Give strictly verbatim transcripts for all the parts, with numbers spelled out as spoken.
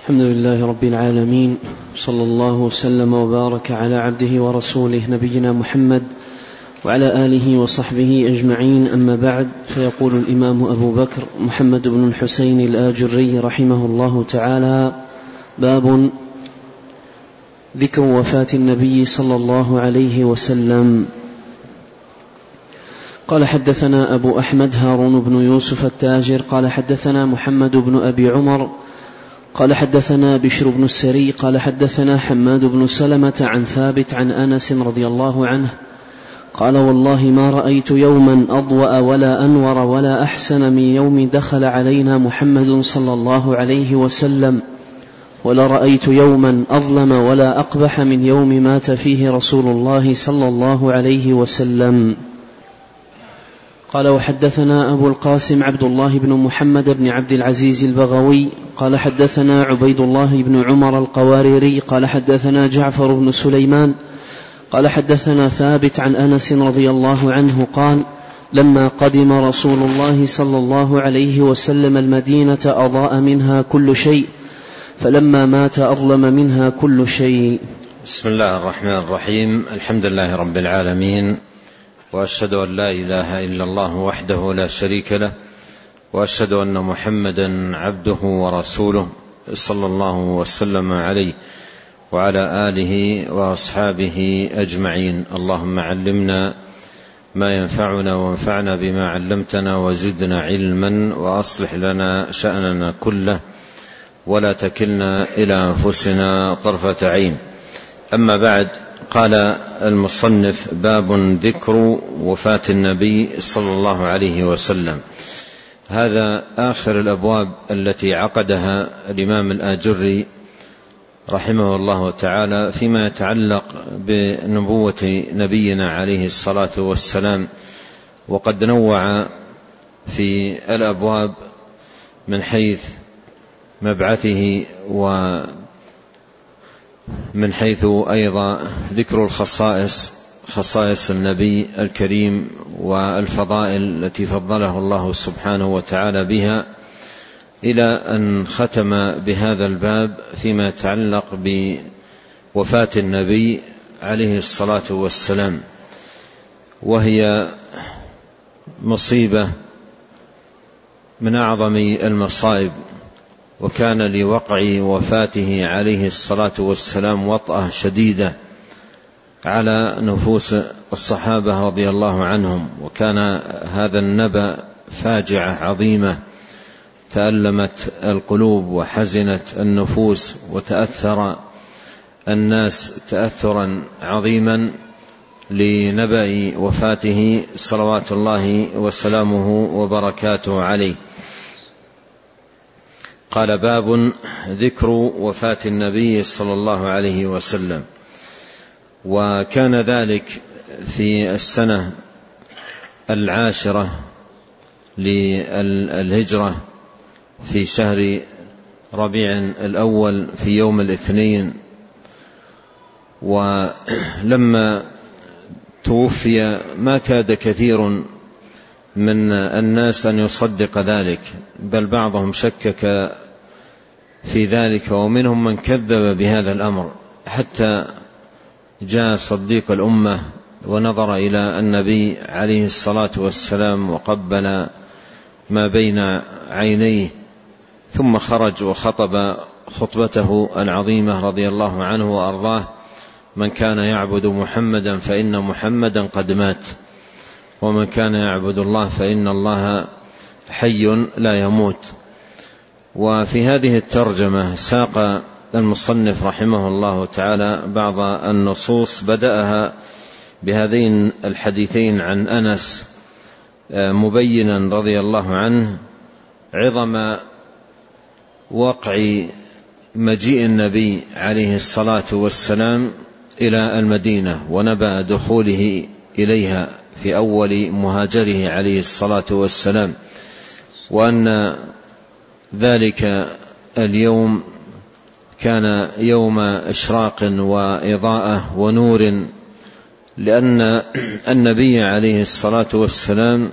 الحمد لله رب العالمين، صلى الله وسلم وبارك على عبده ورسوله نبينا محمد وعلى آله وصحبه أجمعين. أما بعد، فيقول الإمام أبو بكر محمد بن الحسين الآجري رحمه الله تعالى: باب ذكر وفاة النبي صلى الله عليه وسلم. قال: حدثنا أبو أحمد هارون بن يوسف التاجر قال حدثنا محمد بن أبي عمر قال حدثنا بشر بن السري قال حدثنا حماد بن سلمة عن ثابت عن أنس رضي الله عنه قال: والله ما رأيت يوما أضوأ ولا أنور ولا أحسن من يوم دخل علينا محمد صلى الله عليه وسلم، ولا رأيت يوما أظلم ولا أقبح من يوم مات فيه رسول الله صلى الله عليه وسلم. قال: وحدثنا أبو القاسم عبد الله بن محمد بن عبد العزيز البغوي قال حدثنا عبيد الله بن عمر القواريري قال حدثنا جعفر بن سليمان قال حدثنا ثابت عن أنس رضي الله عنه قال: لما قدم رسول الله صلى الله عليه وسلم المدينة أضاء منها كل شيء، فلما مات أظلم منها كل شيء. بسم الله الرحمن الرحيم. الحمد لله رب العالمين، وأشهد أن لا إله إلا الله وحده لا شريك له، وأشهد أن محمدا عبده ورسوله صلى الله وسلم عليه وعلى آله وأصحابه أجمعين. اللهم علمنا ما ينفعنا وانفعنا بما علمتنا وزدنا علما، وأصلح لنا شأننا كله ولا تكلنا إلى أنفسنا طرفة عين. أما بعد، قال المصنف: باب ذكر وفاة النبي صلى الله عليه وسلم. هذا آخر الأبواب التي عقدها الإمام الآجري رحمه الله تعالى فيما يتعلق بنبوة نبينا عليه الصلاة والسلام، وقد نوع في الأبواب من حيث مبعثه ومن حيث أيضا ذكر الخصائص، خصائص النبي الكريم والفضائل التي فضله الله سبحانه وتعالى بها، إلى أن ختم بهذا الباب فيما يتعلق بوفاة النبي عليه الصلاة والسلام، وهي مصيبة من أعظم المصائب، وكان لوقع وفاته عليه الصلاة والسلام وطأة شديدة على نفوس الصحابة رضي الله عنهم، وكان هذا النبأ فاجعة عظيمة تألمت القلوب وحزنت النفوس، وتأثر الناس تأثرا عظيما لنبأ وفاته صلوات الله وسلامه وبركاته عليه. قال: باب ذكر وفاة النبي صلى الله عليه وسلم. وكان ذلك في السنة العاشرة للهجرة في شهر ربيع الأول في يوم الاثنين. ولما توفي ما كاد كثير من الناس أن يصدق ذلك، بل بعضهم شكك في ذلك، ومنهم من كذب بهذا الأمر، حتى جاء صديق الأمة ونظر إلى النبي عليه الصلاة والسلام وقبل ما بين عينيه، ثم خرج وخطب خطبته العظيمة رضي الله عنه وأرضاه: من كان يعبد محمدا فإن محمدا قد مات، ومن كان يعبد الله فإن الله حي لا يموت. وفي هذه الترجمة ساق المصنف رحمه الله تعالى بعض النصوص، بدأها بهذين الحديثين عن أنس، مبينا رضي الله عنه عظم وقع مجيء النبي عليه الصلاة والسلام إلى المدينة ونبأ دخوله إليها في أول مهاجره عليه الصلاة والسلام، وأن ذلك اليوم كان يوم إشراق وإضاءة ونور، لأن النبي عليه الصلاة والسلام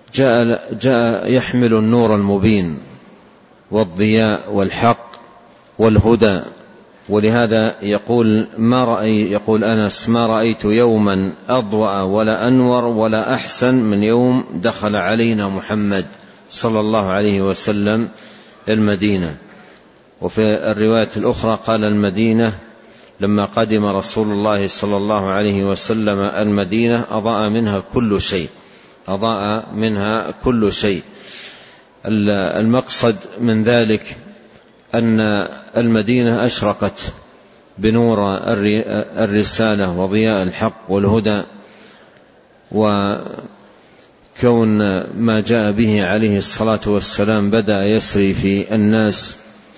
جاء, جاء يحمل النور المبين والضياء والحق والهدى. ولهذا يقول ما رأي يقول أنس: ما رأيت يوما أضوأ ولا أنور ولا أحسن من يوم دخل علينا محمد صلى الله عليه وسلم المدينة. وفي الرواية الأخرى قال: المدينة لما قدم رسول الله صلى الله عليه وسلم المدينة أضاء منها كل شيء أضاء منها كل شيء. المقصد من ذلك أن المدينة أشرقت بنور الرسالة وضياء الحق والهدى، وكون ما جاء به عليه الصلاة والسلام بدأ يسري في الناس،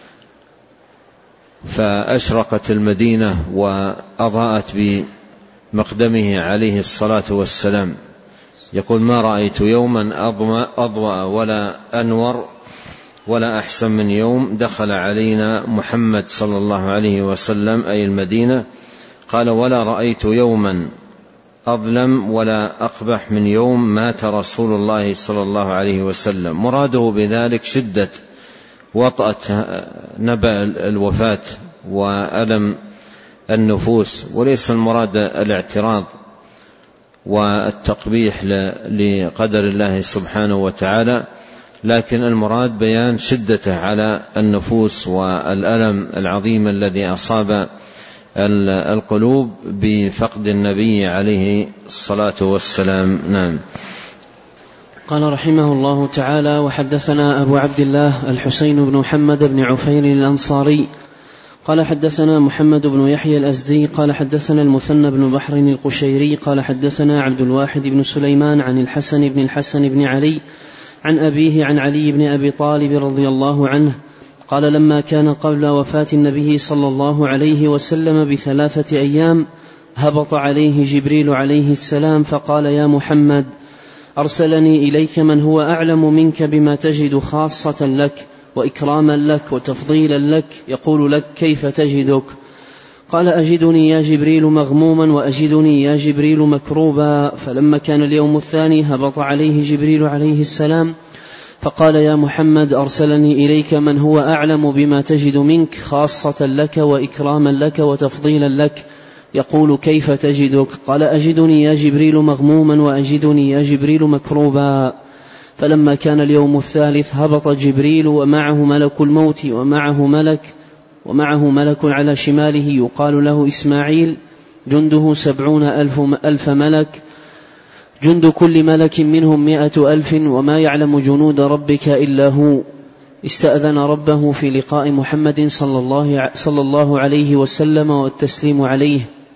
فأشرقت المدينة وأضاءت بمقدمه عليه الصلاة والسلام. يقول: ما رأيت يوما أضوأ ولا أنور ولا أحسن من يوم دخل علينا محمد صلى الله عليه وسلم، أي المدينة. قال: ولا رأيت يوما أظلم ولا أقبح من يوم مات رسول الله صلى الله عليه وسلم. مراده بذلك شدة وطأة نبأ الوفاة وألم النفوس، وليس المراد الاعتراض والتقبيح لقدر الله سبحانه وتعالى، لكن المراد بيان شدته على النفوس والألم العظيم الذي أصاب القلوب بفقد النبي عليه الصلاة والسلام. نعم. قال رحمه الله تعالى: وحدثنا أبو عبد الله الحسين بن محمد بن عفير الأنصاري قال حدثنا محمد بن يحيى الأزدي قال حدثنا المثنى بن بحر القشيري قال حدثنا عبد الواحد بن سليمان عن الحسن بن الحسن بن علي عن أبيه عن علي بن أبي طالب رضي الله عنه قال: لما كان قبل وفاة النبي صلى الله عليه وسلم بثلاثة أيام هبط عليه جبريل عليه السلام فقال: يا محمد، أرسلني إليك من هو أعلم منك بما تجد خاصة لك وإكراما لك وتفضيلا لك، يقول لك: كيف تجدك؟ قال: أجدني يا جبريل مغموما وأجدني يا جبريل مكروبا. فلما كان اليوم الثاني هبط عليه جبريل عليه السلام فقال: يا محمد، أرسلني إليك من هو أعلم بما تجد منك خاصة لك وإكراما لك وتفضيلا لك، يقول: كيف تجدك؟ قال: أجدني يا جبريل مغموما وأجدني يا جبريل مكروبا. فلما كان اليوم الثالث هبط جبريل ومعه ملك الموت ومعه ملك ومعه ملك على شماله يقال له إسماعيل، جنده سبعون ألف, ألف ملك، جند كل ملك منهم مائة ألف، وما يعلم جنود ربك إلا هو. استأذن ربه في لقاء محمد صلى الله, صلى الله عليه وسلم والتسليم عليه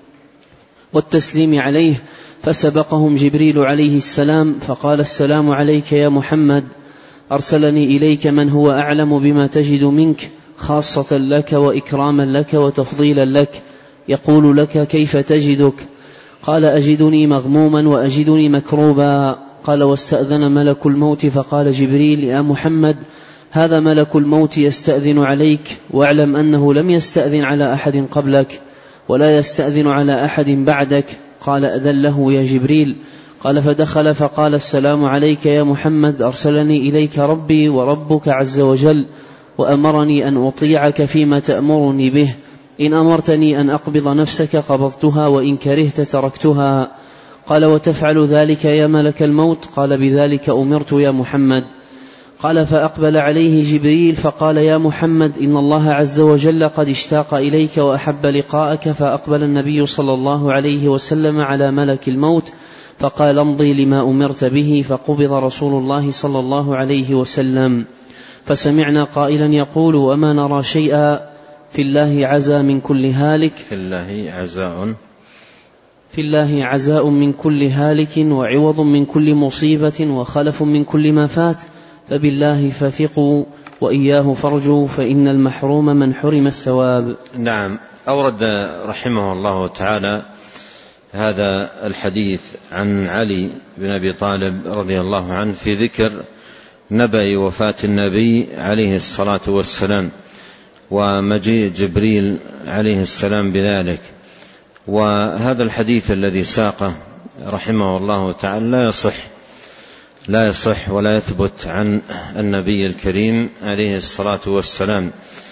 والتسليم عليه فسبقهم جبريل عليه السلام فقال: السلام عليك يا محمد، أرسلني إليك من هو أعلم بما تجد منك خاصة لك وإكراما لك وتفضيلا لك، يقول لك: كيف تجدك؟ قال: أجدني مغموما وأجدني مكروبا. قال: واستأذن ملك الموت فقال جبريل: يا محمد، هذا ملك الموت يستأذن عليك، واعلم أنه لم يستأذن على أحد قبلك ولا يستأذن على أحد بعدك. قال: أذن له يا جبريل. قال: فدخل فقال: السلام عليك يا محمد، أرسلني إليك ربي وربك عز وجل وأمرني أن أطيعك فيما تأمرني به، إن أمرتني أن أقبض نفسك قبضتها وإن كرهت تركتها. قال: وتفعل ذلك يا ملك الموت؟ قال: بذلك أمرت يا محمد. قال: فأقبل عليه جبريل فقال: يا محمد، إن الله عز وجل قد اشتاق إليك وأحب لقاءك. فأقبل النبي صلى الله عليه وسلم على ملك الموت فقال: امضي لما أمرت به. فقبض رسول الله صلى الله عليه وسلم. فسمعنا قائلا يقول: وما نرى شيئا في الله عزاء من كل هالك في الله عزاء في الله عزاء من كل هالك وعوض من كل مصيبة وخلف من كل ما فات، فبالله فثقوا وإياه فارجوا، فإن المحروم من حرم الثواب. نعم. أورد رحمه الله تعالى هذا الحديث عن علي بن أبي طالب رضي الله عنه في ذكر نبأ وفاة النبي عليه الصلاة والسلام ومجيء جبريل عليه السلام بذلك. وهذا الحديث الذي ساقه رحمه الله تعالى لا يصح لا يصح ولا يثبت عن النبي الكريم عليه الصلاة والسلام،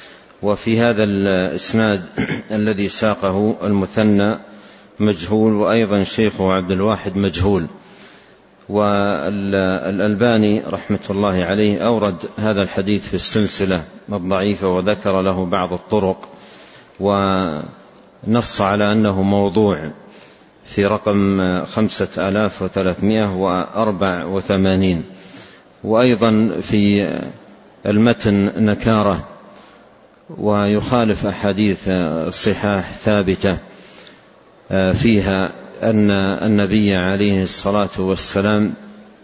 وفي هذا الإسناد الذي ساقه المثنى مجهول، وأيضا شيخه عبد الواحد مجهول. والألباني رحمة الله عليه أورد هذا الحديث في السلسلة الضعيفة وذكر له بعض الطرق، ونص على أنه موضوع في رقم خمسة آلاف وثلاثمائة وأربعة وثمانين. وأيضا في المتن نكارة، ويخالف أحاديث صحاح ثابتة فيها أن النبي عليه الصلاة والسلام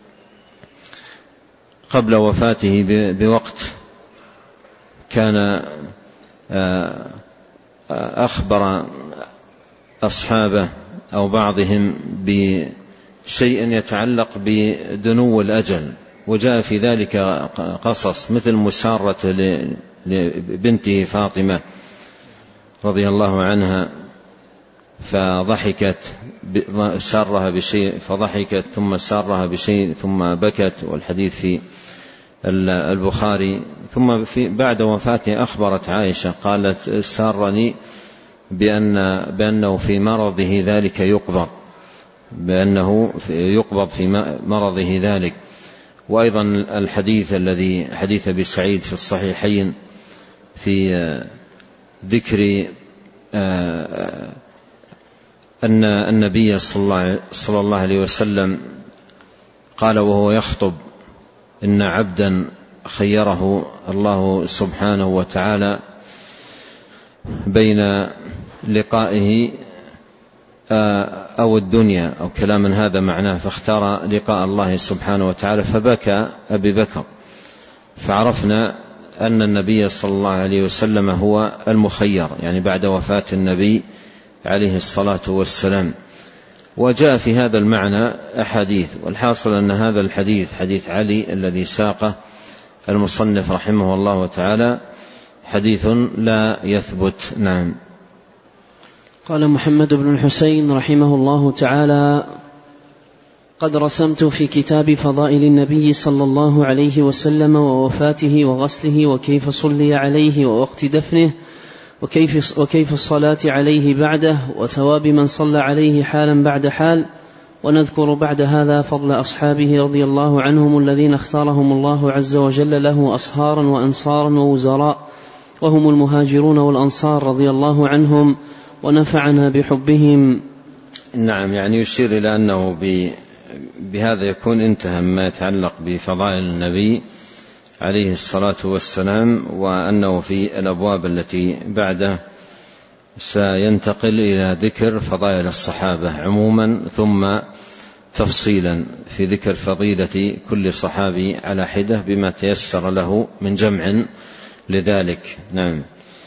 قبل وفاته بوقت كان أخبر أصحابه أو بعضهم بشيء يتعلق بدنو الأجل، وجاء في ذلك قصص مثل مسارة لبنته فاطمة رضي الله عنها فضحكت سارها بشيء فضحكت ثم سارها بشيء ثم بكت، والحديث في البخاري. ثم في بعد وفاته أخبرت عائشة قالت سارني بأن بأنه في مرضه ذلك يقبض بأنه يقبض في مرضه ذلك. وأيضا الحديث الذي حديث أبي سعيد في الصحيحين في ذكر أن النبي صلى الله عليه وسلم قال وهو يخطب إن عبدا خيره الله سبحانه وتعالى بين لقائه أو الدنيا أو كلاما هذا معناه، فاختار لقاء الله سبحانه وتعالى فبكى أبي بكر، فعرفنا أن النبي صلى الله عليه وسلم هو المخير، يعني بعد وفاة النبي عليه الصلاة والسلام. وجاء في هذا المعنى أحاديث، والحاصل أن هذا الحديث حديث علي الذي ساقه المصنف رحمه الله تعالى حديث لا يثبت. نعم. قال محمد بن الحسين رحمه الله تعالى: قد رسمت في كتاب فضائل النبي صلى الله عليه وسلم ووفاته وغسله وكيف صلي عليه ووقت دفنه وكيف, وكيف الصلاة عليه بعده وثواب من صلى عليه حالا بعد حال، ونذكر بعد هذا فضل أصحابه رضي الله عنهم الذين اختارهم الله عز وجل له أصهارا وأنصارا ووزراء، وهم المهاجرون والأنصار رضي الله عنهم، ونفعنا بحبهم. نعم، يعني يشير إلى أنه بهذا يكون انتهى ما يتعلق بفضائل النبي عليه الصلاة والسلام، وأنه في الأبواب التي بعده سينتقل إلى ذكر فضائل الصحابة عموما ثم تفصيلا في ذكر فضيلة كل صحابي على حدة بما تيسر له من جمع لذلك. نعم.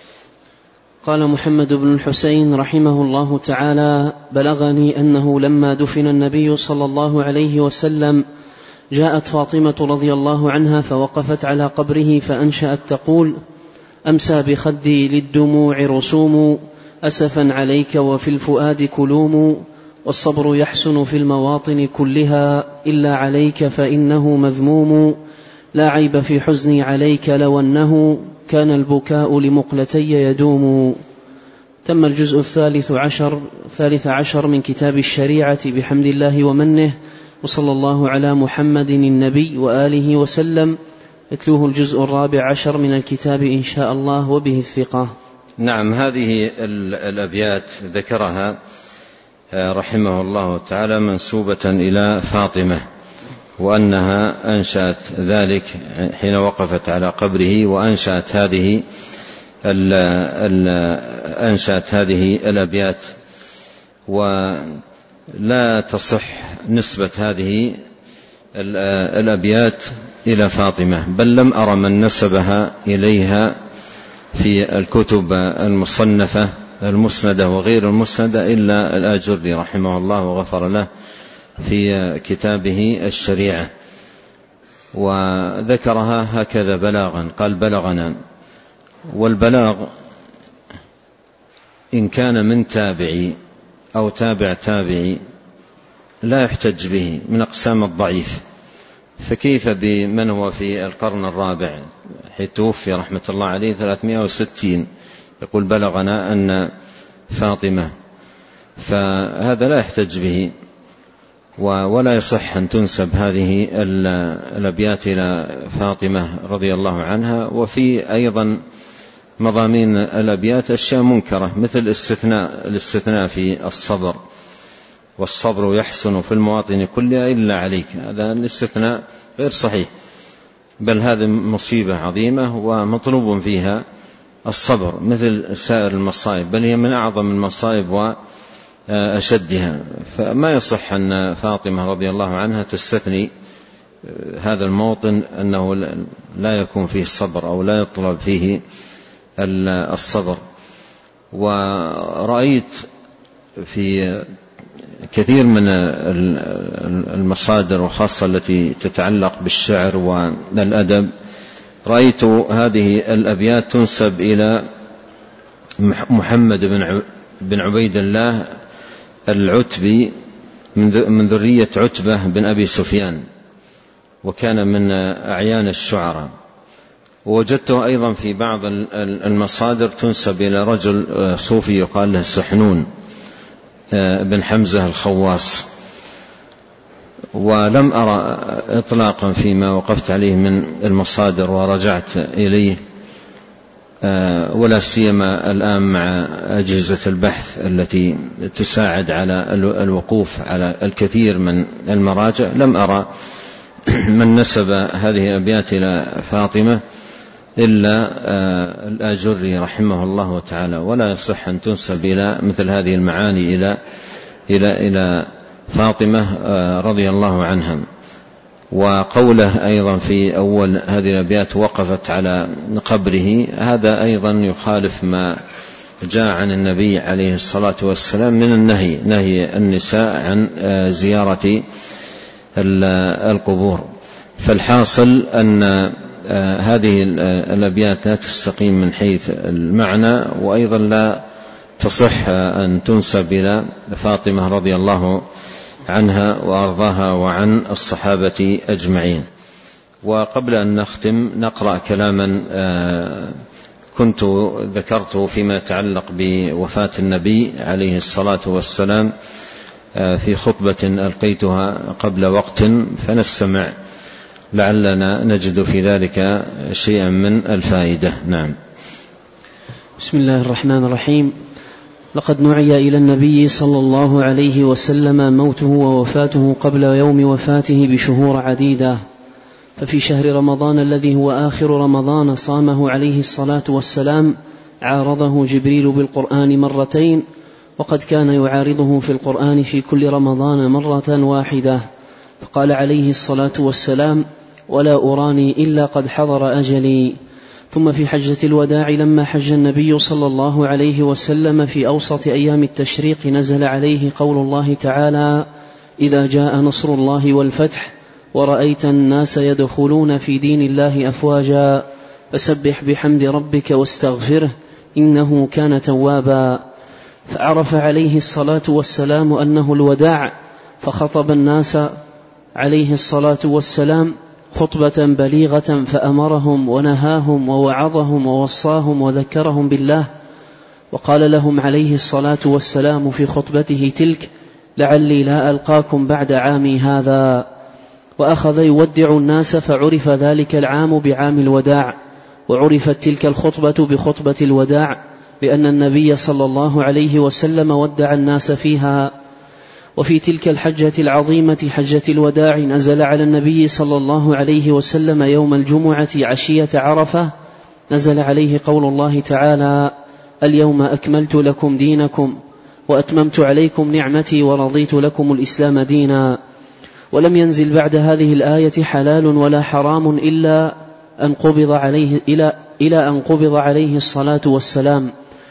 قال محمد بن الحسين رحمه الله تعالى: بلغني أنه لما دفن النبي صلى الله عليه وسلم جاءت فاطمة رضي الله عنها فوقفت على قبره فأنشأت تقول: أمسى بخدي للدموع رسوم، أسفا عليك وفي الفؤاد كلوم، والصبر يحسن في المواطن كلها إلا عليك فإنه مذموم، لا عيب في حزني عليك لو أنه كان البكاء لمقلتي يدوم. تم الجزء الثالث عشر, الثالث عشر من كتاب الشريعة بحمد الله ومنه، وصلى الله على محمد النبي وآله وسلم. يتلوه الجزء الرابع عشر من الكتاب إن شاء الله وبه الثقة. نعم، هذه الأبيات ذكرها رحمه الله تعالى منسوبة إلى فاطمة، وأنها أنشأت ذلك حين وقفت على قبره، وأنشأت هذه ال ال أنشأت هذه الأبيات، ولا تصح نسبة هذه الأبيات إلى فاطمة، بل لم أرى من نسبها إليها في الكتب المصنفة المسندة وغير المسندة إلا الآجري رحمه الله وغفر له في كتابه الشريعة، وذكرها هكذا بلاغا، قال: بلغنا. والبلاغ إن كان من تابعي أو تابع تابعي لا يحتج به، من أقسام الضعيف، فكيف بمن هو في القرن الرابع حيث توفي رحمة الله عليه ثلاثمائة وستين؟ يقول بلغنا أن فاطمة، فهذا لا يحتج به ولا يصح أن تنسب هذه الأبيات إلى فاطمة رضي الله عنها. وفي أيضا مضامين الأبيات أشياء منكرة مثل الاستثناء, الاستثناء في الصبر، والصبر يحسن في المواطن كلها إلا عليك، هذا الاستثناء غير صحيح، بل هذه مصيبة عظيمة ومطلوب فيها الصبر مثل سائر المصائب، بل هي من أعظم المصائب وأشدها. فما يصح أن فاطمة رضي الله عنها تستثني هذا الموطن أنه لا يكون فيه صبر أو لا يطلب فيه الصبر. ورأيت في كثير من المصادر وخاصة التي تتعلق بالشعر والأدب رأيت هذه الأبيات تنسب إلى محمد بن عبيد الله العتبي من ذرية عتبة بن أبي سفيان، وكان من أعيان الشعراء. ووجدته أيضا في بعض المصادر تنسب إلى رجل صوفي يقال له سحنون بن حمزة الخواص، ولم أرى إطلاقا فيما وقفت عليه من المصادر ورجعت إليه، ولا سيما الآن مع أجهزة البحث التي تساعد على الوقوف على الكثير من المراجع، لم أرى من نسب هذه الأبيات إلى فاطمة إلا الآجري رحمه الله تعالى، ولا يصح أن تنسب إلى مثل هذه المعاني إلى إلى إلى فاطمة رضي الله عنها. وقوله أيضا في أول هذه الأبيات وقفت على قبره، هذا أيضا يخالف ما جاء عن النبي عليه الصلاة والسلام من النهي، نهي النساء عن زيارة القبور. فالحاصل أن هذه الأبيات لا تستقيم من حيث المعنى، وأيضا لا تصح أن تنسب إلى فاطمة رضي الله عنها وأرضاها وعن الصحابة أجمعين. وقبل أن نختم نقرأ كلاما كنت ذكرته فيما يتعلق بوفاة النبي عليه الصلاة والسلام في خطبة ألقيتها قبل وقت، فنستمع لعلنا نجد في ذلك شيئا من الفائدة. نعم. بسم الله الرحمن الرحيم. لقد نعي إلى النبي صلى الله عليه وسلم موته ووفاته قبل يوم وفاته بشهور عديدة، ففي شهر رمضان الذي هو آخر رمضان صامه عليه الصلاة والسلام عارضه جبريل بالقرآن مرتين، وقد كان يعارضه في القرآن في كل رمضان مرة واحدة، فقال عليه الصلاة والسلام: ولا أراني إلا قد حضر أجلي. ثم في حجة الوداع لما حج النبي صلى الله عليه وسلم في أوسط أيام التشريق نزل عليه قول الله تعالى: إذا جاء نصر الله والفتح ورأيت الناس يدخلون في دين الله أفواجا فسبح بحمد ربك واستغفره إنه كان توابا. فعرف عليه الصلاة والسلام أنه الوداع، فخطب الناس عليه الصلاة والسلام خطبة بليغة، فأمرهم ونهاهم ووعظهم ووصاهم وذكرهم بالله، وقال لهم عليه الصلاة والسلام في خطبته تلك: لعلي لا ألقاكم بعد عامي هذا. وأخذ يودع الناس، فعرف ذلك العام بعام الوداع، وعرفت تلك الخطبة بخطبة الوداع، بأن النبي صلى الله عليه وسلم ودع الناس فيها. وفي تلك الحجة العظيمة حجة الوداع نزل على النبي صلى الله عليه وسلم يوم الجمعة عشية عرفة، نزل عليه قول الله تعالى: اليوم أكملت لكم دينكم وأتممت عليكم نعمتي ورضيت لكم الإسلام دينا. ولم ينزل بعد هذه الآية حلال ولا حرام إلا أن قبض عليه إلى إلى أن قبض عليه الصلاة والسلام،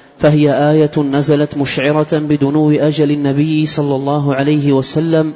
فهي آية نزلت مشعرة بدنو أجل النبي صلى الله عليه وسلم،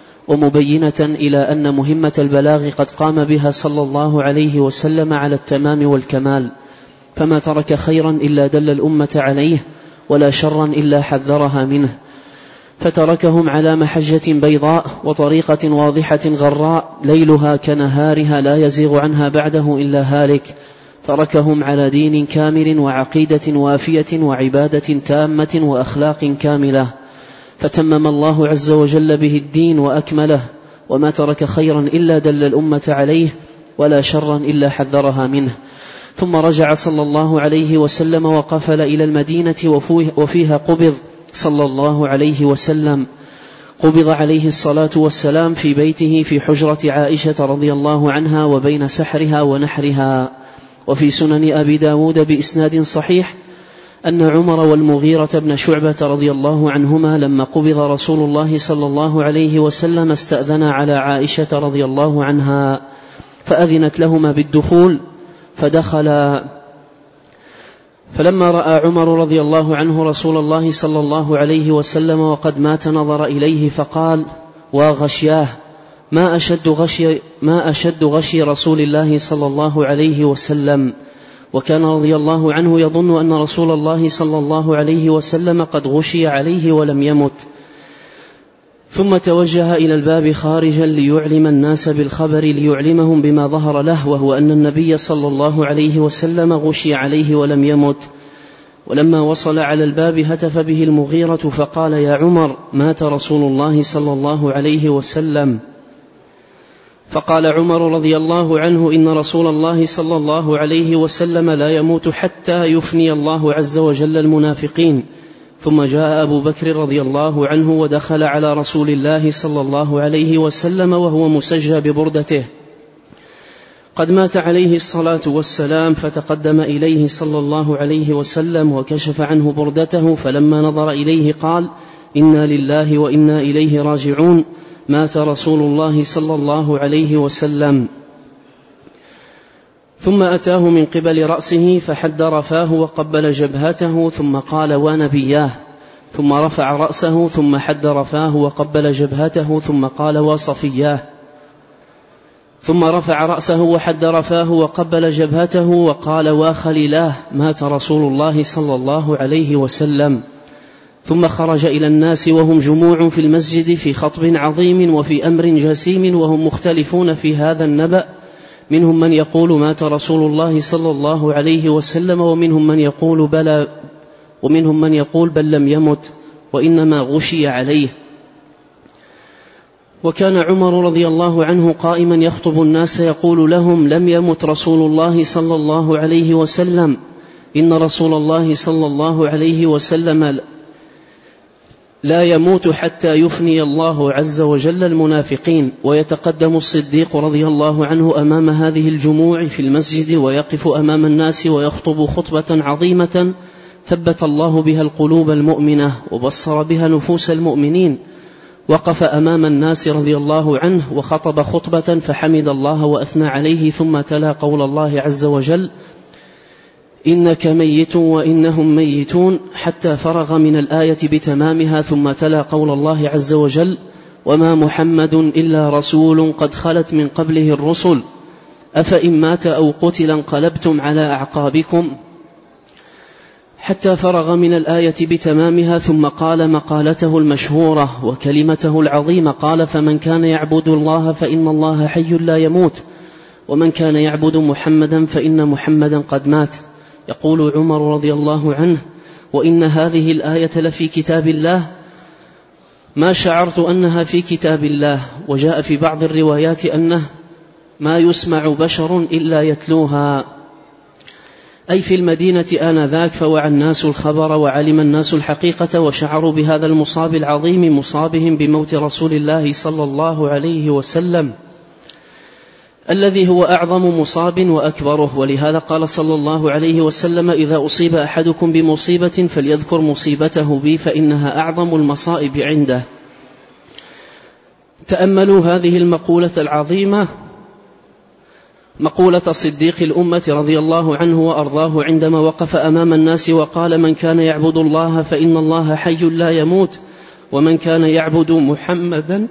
ومبينة إلى أن مهمة البلاغ قد قام بها صلى الله عليه وسلم على التمام والكمال، فما ترك خيرا إلا دل الأمة عليه، ولا شرا إلا حذرها منه. فتركهم على محجة بيضاء وطريقة واضحة غراء ليلها كنهارها لا يزيغ عنها بعده إلا هالك. تركهم على دين كامل وعقيدة وافية وعبادة تامة وأخلاق كاملة، فتمم الله عز وجل به الدين وأكمله، وما ترك خيرا إلا دل الأمة عليه، ولا شرا إلا حذرها منه. ثم رجع صلى الله عليه وسلم وقفل إلى المدينة وفيها قبض صلى الله عليه وسلم. قبض عليه الصلاة والسلام في بيته في حجرة عائشة رضي الله عنها وبين سحرها ونحرها. وفي سنن أبي داود بإسناد صحيح أن عمر والمغيرة بن شعبة رضي الله عنهما لما قبض رسول الله صلى الله عليه وسلم استأذنا على عائشة رضي الله عنها فأذنت لهما بالدخول فدخلا. فلما رأى عمر رضي الله عنه رسول الله صلى الله عليه وسلم وقد مات نظر إليه فقال: وغشياه، ما أشد غشي, ما أشد غشي رسول الله صلى الله عليه وسلم. وكان رضي الله عنه يظن أن رسول الله صلى الله عليه وسلم قد غشي عليه ولم يمت. ثم توجه إلى الباب خارجا ليعلم الناس بالخبر ليعلمهم بما ظهر له، وهو أن النبي صلى الله عليه وسلم غشي عليه ولم يمت. ولما وصل على الباب هتف به المغيرة فقال: يا عمر، مات رسول الله صلى الله عليه وسلم. فقال عمر رضي الله عنه: إن رسول الله صلى الله عليه وسلم لا يموت حتى يفني الله عز وجل المنافقين. ثم جاء أبو بكر رضي الله عنه ودخل على رسول الله صلى الله عليه وسلم وهو مسجى ببردته قد مات عليه الصلاة والسلام، فتقدم إليه صلى الله عليه وسلم وكشف عنه بردته، فلما نظر إليه قال: إنا لله وإنا إليه راجعون، مات رسول الله صلى الله عليه وسلم. ثم أتاه من قبل رأسه فحد رفاه وقبل جبهته ثم قال: ونبياه. ثم رفع رأسه ثم حد رفاه وقبل جبهته ثم قال: وصفياه. ثم رفع رأسه وحد رفاه وقبل جبهته وقال: وخليلاه، مات رسول الله صلى الله عليه وسلم. ثم خرج إلى الناس وهم جموع في المسجد في خطب عظيم وفي أمر جسيم وهم مختلفون في هذا النبأ، منهم من يقول مات رسول الله صلى الله عليه وسلم، ومنهم من يقول بلى ومنهم من يقول بل لم يمت وإنما غشي عليه. وكان عمر رضي الله عنه قائما يخطب الناس يقول لهم: لم يمت رسول الله صلى الله عليه وسلم، إن رسول الله صلى الله عليه وسلم لا يموت حتى يفني الله عز وجل المنافقين. ويتقدم الصديق رضي الله عنه أمام هذه الجموع في المسجد ويقف أمام الناس ويخطب خطبة عظيمة ثبت الله بها القلوب المؤمنة وبصر بها نفوس المؤمنين. وقف أمام الناس رضي الله عنه وخطب خطبة فحمد الله وأثنى عليه، ثم تلا قول الله عز وجل: إنك ميت وإنهم ميتون، حتى فرغ من الآية بتمامها، ثم تلا قول الله عز وجل: وما محمد إلا رسول قد خلت من قبله الرسل أفإن مات أو قتل انقلبتم على أعقابكم، حتى فرغ من الآية بتمامها، ثم قال مقالته المشهورة وكلمته العظيمة، قال: فمن كان يعبد الله فإن الله حي لا يموت، ومن كان يعبد محمدا فإن محمدا قد مات. يقول عمر رضي الله عنه: وإن هذه الآية لفي كتاب الله، ما شعرت أنها في كتاب الله. وجاء في بعض الروايات أنه ما يسمع بشر إلا يتلوها، أي في المدينة آنذاك. فوعى الناس الخبر وعلم الناس الحقيقة وشعروا بهذا المصاب العظيم، مصابهم بموت رسول الله صلى الله عليه وسلم، الذي هو أعظم مصاب وأكبره. ولهذا قال صلى الله عليه وسلم: إذا أصيب أحدكم بمصيبة فليذكر مصيبته بي فإنها أعظم المصائب عنده. تأملوا هذه المقولة العظيمة، مقولة صديق الأمة رضي الله عنه وأرضاه، عندما وقف أمام الناس وقال: من كان يعبد الله فإن الله حي لا يموت، ومن كان يعبد محمدا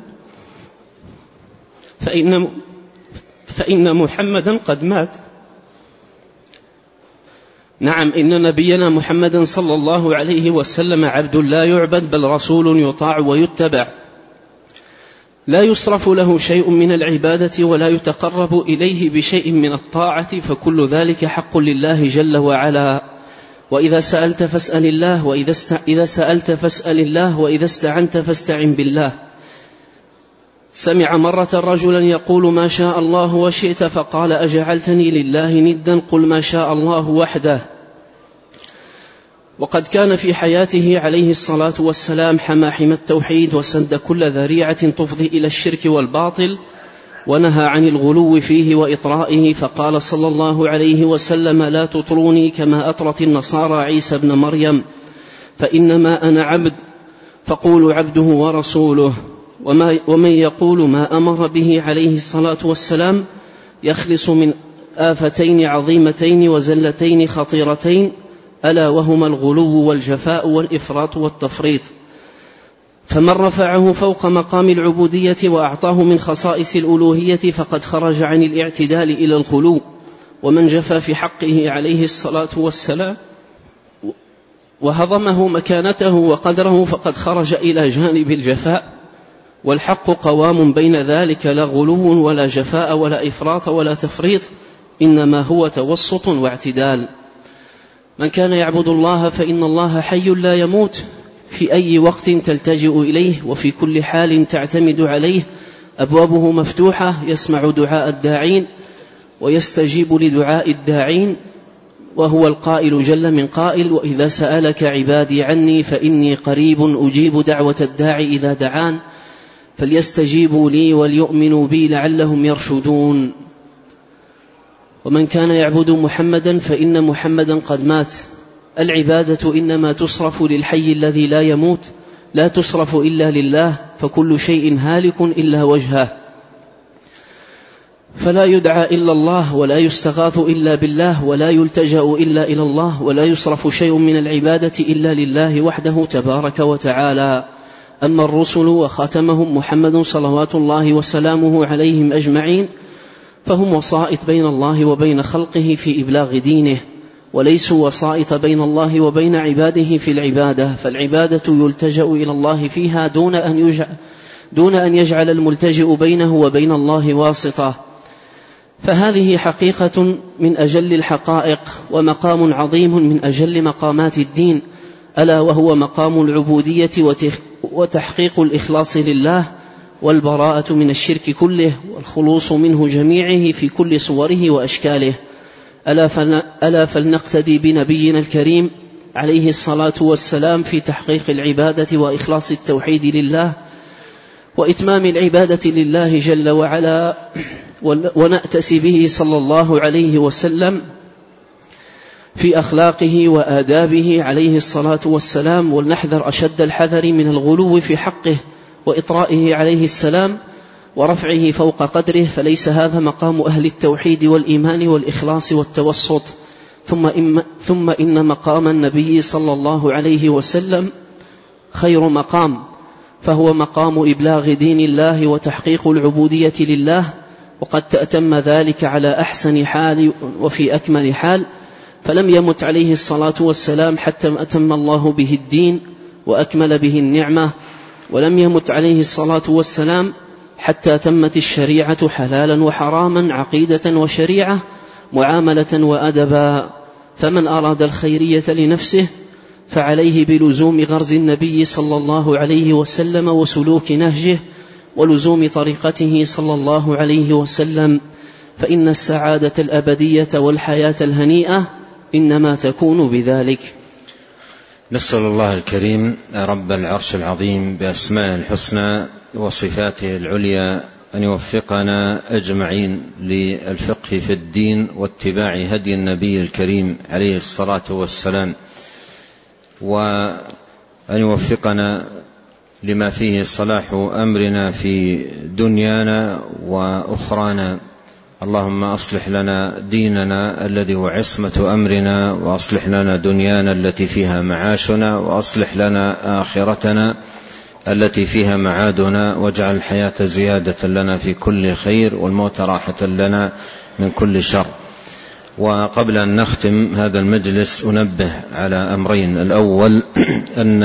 فإن فإن محمدا قد مات. نعم، إن نبينا محمدا صلى الله عليه وسلم عبد لا يعبد بل رسول يطاع ويتبع، لا يصرف له شيء من العبادة ولا يتقرب إليه بشيء من الطاعة، فكل ذلك حق لله جل وعلا. وإذا سألت فاسأل الله، وإذا است... إذا سألت فاسأل الله، وإذا استعنت فاستعن بالله. سمع مرة رجلا يقول ما شاء الله وشئت، فقال أجعلتني لله ندا؟ قل ما شاء الله وحده. وقد كان في حياته عليه الصلاة والسلام حمى حمى التوحيد وسد كل ذريعة تفضي إلى الشرك والباطل، ونهى عن الغلو فيه وإطرائه، فقال صلى الله عليه وسلم لا تطروني كما أطرت النصارى عيسى ابن مريم، فإنما أنا عبد، فقولوا عبده ورسوله. وما ومن يقول ما أمر به عليه الصلاة والسلام يخلص من آفتين عظيمتين وزلتين خطيرتين، ألا وهما الغلو والجفاء والإفراط والتفريط. فمن رفعه فوق مقام العبودية وأعطاه من خصائص الألوهية فقد خرج عن الاعتدال إلى الغلو، ومن جفى في حقه عليه الصلاة والسلام وهضمه مكانته وقدره فقد خرج إلى جانب الجفاء. والحق قوام بين ذلك، لا غلو ولا جفاء ولا إفراط ولا تفريط، إنما هو توسط واعتدال. من كان يعبد الله فإن الله حي لا يموت، في أي وقت تلتجئ إليه وفي كل حال تعتمد عليه، أبوابه مفتوحة، يسمع دعاء الداعين ويستجيب لدعاء الداعين، وهو القائل جل من قائل وإذا سألك عبادي عني فإني قريب أجيب دعوة الداعي إذا دعان فليستجيبوا لي وليؤمنوا بي لعلهم يرشدون. ومن كان يعبد محمدا فإن محمدا قد مات. العبادة إنما تصرف للحي الذي لا يموت، لا تصرف إلا لله، فكل شيء هالك إلا وجهه، فلا يدعى إلا الله، ولا يستغاث إلا بالله، ولا يلتجأ إلا إلى الله، ولا يصرف شيء من العبادة إلا لله وحده تبارك وتعالى. أما الرسل وخاتمهم محمد صلوات الله وسلامه عليهم أجمعين فهم وسائط بين الله وبين خلقه في إبلاغ دينه، وليسوا وسائط بين الله وبين عباده في العبادة، فالعبادة يلتجأ إلى الله فيها دون أن يجعل, دون أن يجعل الملتجئ بينه وبين الله واسطة. فهذه حقيقة من أجل الحقائق، ومقام عظيم من أجل مقامات الدين، ألا وهو مقام العبودية وتحقيق الإخلاص لله، والبراءة من الشرك كله، والخلوص منه جميعه في كل صوره وأشكاله. ألا فلنقتدي بنبينا الكريم عليه الصلاة والسلام في تحقيق العبادة وإخلاص التوحيد لله وإتمام العبادة لله جل وعلا، ونأتسي به صلى الله عليه وسلم في أخلاقه وآدابه عليه الصلاة والسلام، ولنحذر أشد الحذر من الغلو في حقه وإطرائه عليه السلام ورفعه فوق قدره، فليس هذا مقام أهل التوحيد والإيمان والإخلاص والتوسط. ثم إن, ثم إن مقام النبي صلى الله عليه وسلم خير مقام، فهو مقام إبلاغ دين الله وتحقيق العبودية لله، وقد تأتم ذلك على أحسن حال وفي أكمل حال، فلم يمت عليه الصلاة والسلام حتى أتم الله به الدين وأكمل به النعمة، ولم يمت عليه الصلاة والسلام حتى تمت الشريعة حلالا وحراما، عقيدة وشريعة، معاملة وأدبا. فمن أراد الخيرية لنفسه فعليه بلزوم غرز النبي صلى الله عليه وسلم وسلوك نهجه ولزوم طريقته صلى الله عليه وسلم، فإن السعادة الأبدية والحياة الهنيئة إنما تكون بذلك. نسأل الله الكريم رب العرش العظيم بأسماء الحسنى وصفاته العليا أن يوفقنا أجمعين للفقه في الدين واتباع هدي النبي الكريم عليه الصلاة والسلام، وأن يوفقنا لما فيه صلاح أمرنا في دنيانا وأخرانا. اللهم أصلح لنا ديننا الذي هو عصمة أمرنا، وأصلح لنا دنيانا التي فيها معاشنا، وأصلح لنا آخرتنا التي فيها معادنا، واجعل الحياة زيادة لنا في كل خير والموت راحة لنا من كل شر. وقبل أن نختم هذا المجلس أنبه على أمرين. الأول أن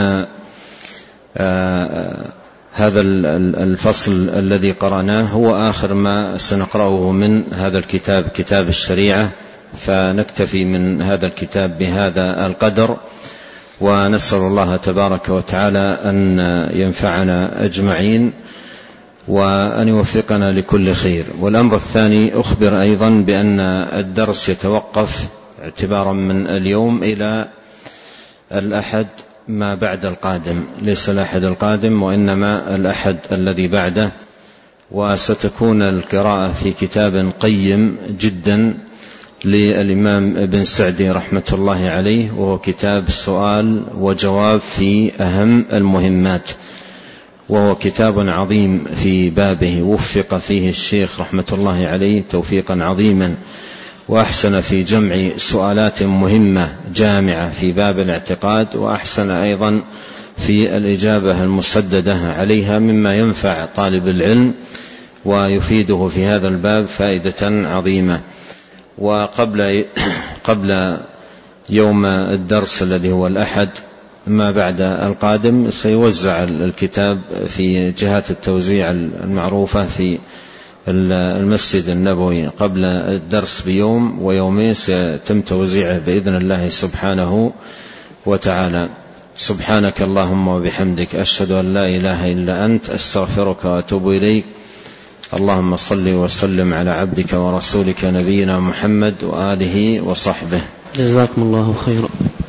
هذا الفصل الذي قرأناه هو آخر ما سنقرأه من هذا الكتاب، كتاب الشريعة، فنكتفي من هذا الكتاب بهذا القدر، ونسأل الله تبارك وتعالى أن ينفعنا أجمعين وأن يوفقنا لكل خير. والأمر الثاني أخبر أيضا بأن الدرس يتوقف اعتبارا من اليوم إلى الأحد ما بعد القادم، ليس الأحد القادم وإنما الأحد الذي بعده، وستكون القراءة في كتاب قيم جدا للإمام ابن سعدي رحمة الله عليه، وهو كتاب سؤال وجواب في أهم المهمات، وهو كتاب عظيم في بابه، وفق فيه الشيخ رحمة الله عليه توفيقا عظيما، وأحسن في جمع سؤالات مهمة جامعة في باب الاعتقاد، وأحسن أيضا في الإجابة المسددة عليها مما ينفع طالب العلم ويفيده في هذا الباب فائدة عظيمة. وقبل قبل يوم الدرس الذي هو الأحد ما بعد القادم سيوزع الكتاب في جهات التوزيع المعروفة في المسجد النبوي قبل الدرس بيوم ويومين، سيتم توزيعه بإذن الله سبحانه وتعالى. سبحانك اللهم وبحمدك، أشهد أن لا إله إلا أنت، أستغفرك وأتوب إليك. اللهم صل وسلم على عبدك ورسولك نبينا محمد وآله وصحبه. جزاكم الله خيرا.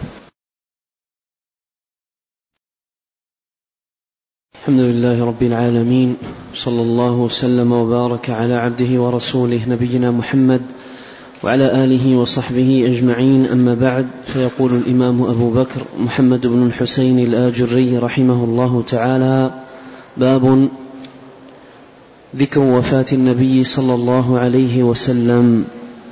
الحمد لله رب العالمين، صلى الله وسلم وبارك على عبده ورسوله نبينا محمد وعلى آله وصحبه أجمعين. أما بعد، فيقول الإمام أبو بكر محمد بن الحسين الآجري رحمه الله تعالى: باب ذكر وفاة النبي صلى الله عليه وسلم.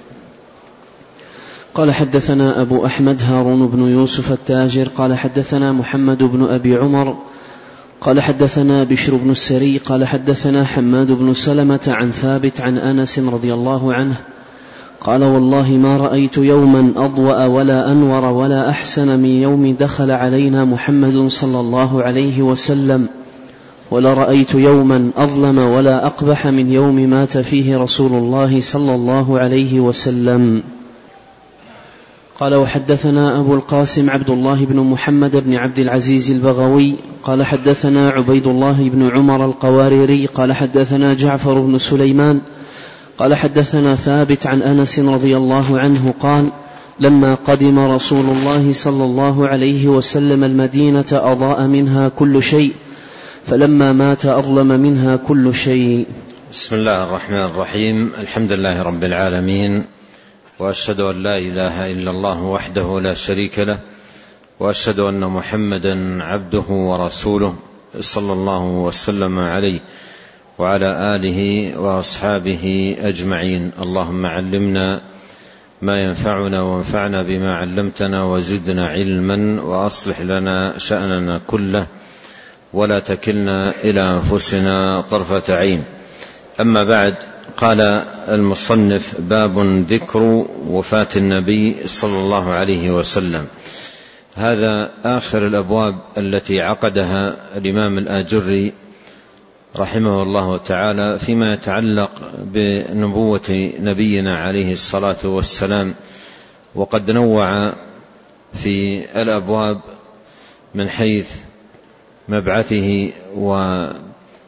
قال: حدثنا أبو أحمد هارون بن يوسف التاجر قال حدثنا محمد بن أبي عمر قال حدثنا بشر بن السري قال حدثنا حماد بن سلمة عن ثابت عن أنس رضي الله عنه قال: والله ما رأيت يوما أضوأ ولا أنور ولا أحسن من يوم دخل علينا محمد صلى الله عليه وسلم، ولا رأيت يوما أظلم ولا أقبح من يوم مات فيه رسول الله صلى الله عليه وسلم. قال: وحدثنا أبو القاسم عبد الله بن محمد بن عبد العزيز البغوي قال حدثنا عبيد الله بن عمر القواريري قال حدثنا جعفر بن سليمان قال حدثنا ثابت عن أنس رضي الله عنه قال: لما قدم رسول الله صلى الله عليه وسلم المدينة أضاء منها كل شيء، فلما مات أظلم منها كل شيء. بسم الله الرحمن الرحيم. الحمد لله رب العالمين، وأشهد أن لا إله إلا الله وحده لا شريك له، وأشهد أن محمدا عبده ورسوله صلى الله وسلم عليه وعلى آله وأصحابه أجمعين. اللهم علمنا ما ينفعنا وانفعنا بما علمتنا وزدنا علما، وأصلح لنا شأننا كله ولا تكلنا إلى أنفسنا طرفة عين. أما بعد، قال المصنف: باب ذكر وفاة النبي صلى الله عليه وسلم. هذا آخر الأبواب التي عقدها الإمام الآجري رحمه الله تعالى فيما يتعلق بنبوة نبينا عليه الصلاة والسلام، وقد نوع في الأبواب من حيث مبعثه ومن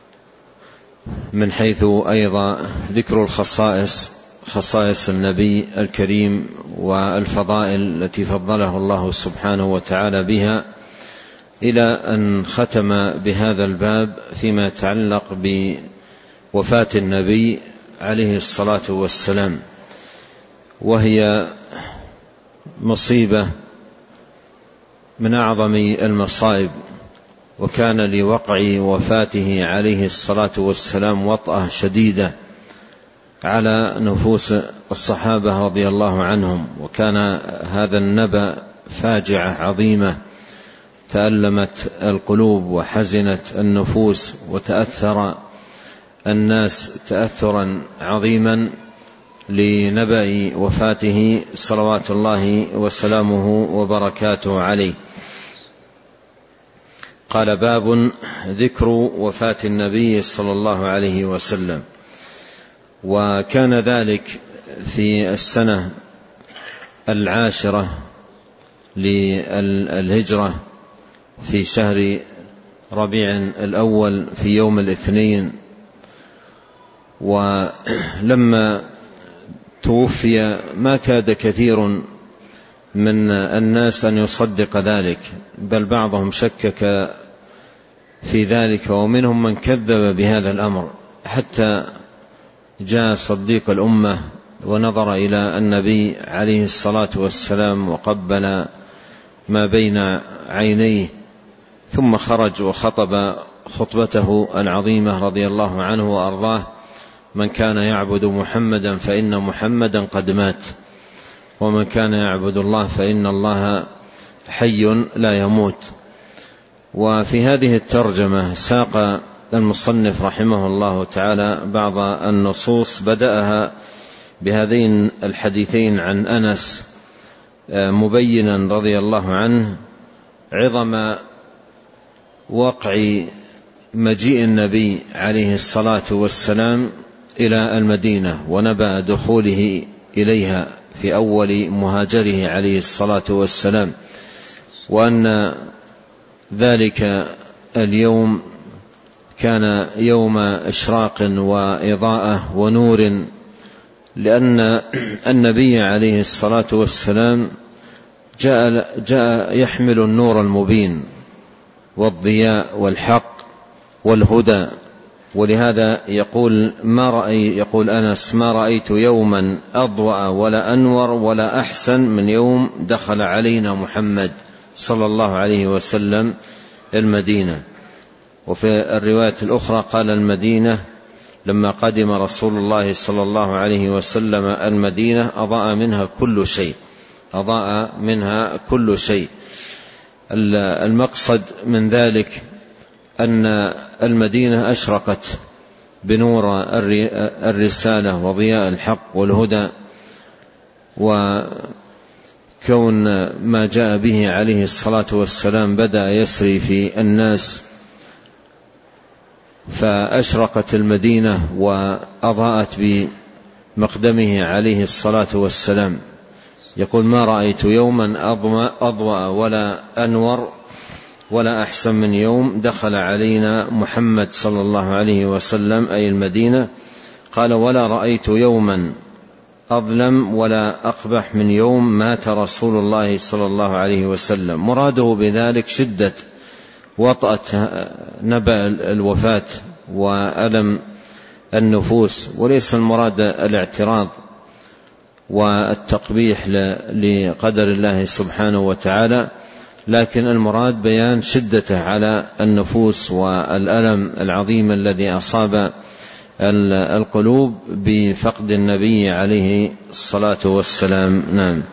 حيث أيضا ذكر الخصائص، خصائص النبي الكريم والفضائل التي فضله الله سبحانه وتعالى بها، إلى أن ختم بهذا الباب فيما يتعلق بوفاة النبي عليه الصلاة والسلام، وهي مصيبة من أعظم المصائب، وكان لوقع وفاته عليه الصلاة والسلام وطأة شديدة على نفوس الصحابة رضي الله عنهم، وكان هذا النبأ فاجعة عظيمة تألمت القلوب وحزنت النفوس وتأثر الناس تأثرا عظيما، لنبأ وفاته صلوات الله وسلامه وبركاته عليه. قال: باب ذكر وفاة النبي صلى الله عليه وسلم. وكان ذلك في السنة العاشرة للهجرة في شهر ربيع الأول في يوم الاثنين. ولما توفي ما كاد كثير من الناس أن يصدق ذلك، بل بعضهم شكك في ذلك، ومنهم من كذب بهذا الأمر، حتى جاء صديق الأمة ونظر إلى النبي عليه الصلاة والسلام وقبل ما بين عينيه، ثم خرج وخطب خطبته العظيمة رضي الله عنه وأرضاه: من كان يعبد محمدا فإن محمدا قد مات، ومن كان يعبد الله فإن الله حي لا يموت. وفي هذه الترجمة ساق المصنف رحمه الله تعالى بعض النصوص بدأها بهذين الحديثين عن أنس، مبينا رضي الله عنه عظم وقع مجيء النبي عليه الصلاة والسلام إلى المدينة ونبأ دخوله إليها في أول مهاجره عليه الصلاة والسلام، وأن ذلك اليوم كان يوم إشراق وإضاءة ونور، لأن النبي عليه الصلاة والسلام جاء, جاء يحمل النور المبين والضياء والحق والهدى. ولهذا يقول ما رأي يقول أنس: ما رأيت يوما أضوأ ولا أنور ولا أحسن من يوم دخل علينا محمد صلى الله عليه وسلم المدينة. وفي الرواية الأخرى قال: المدينة لما قدم رسول الله صلى الله عليه وسلم المدينة أضاء منها كل شيء أضاء منها كل شيء. المقصد من ذلك أن المدينة أشرقت بنور الرسالة وضياء الحق والهدى، وكون ما جاء به عليه الصلاة والسلام بدأ يسري في الناس، فأشرقت المدينة وأضاءت بمقدمه عليه الصلاة والسلام. يقول: ما رأيت يوما أضوأ ولا أنور ولا أحسن من يوم دخل علينا محمد صلى الله عليه وسلم أي المدينة. قال: ولا رأيت يوما أظلم ولا أقبح من يوم مات رسول الله صلى الله عليه وسلم. مراده بذلك شدة وطأة نبأ الوفاة وألم النفوس، وليس المراد الاعتراض والتقبيح لقدر الله سبحانه وتعالى، لكن المراد بيان شدته على النفوس والألم العظيم الذي أصاب القلوب بفقد النبي عليه الصلاة والسلام. نعم.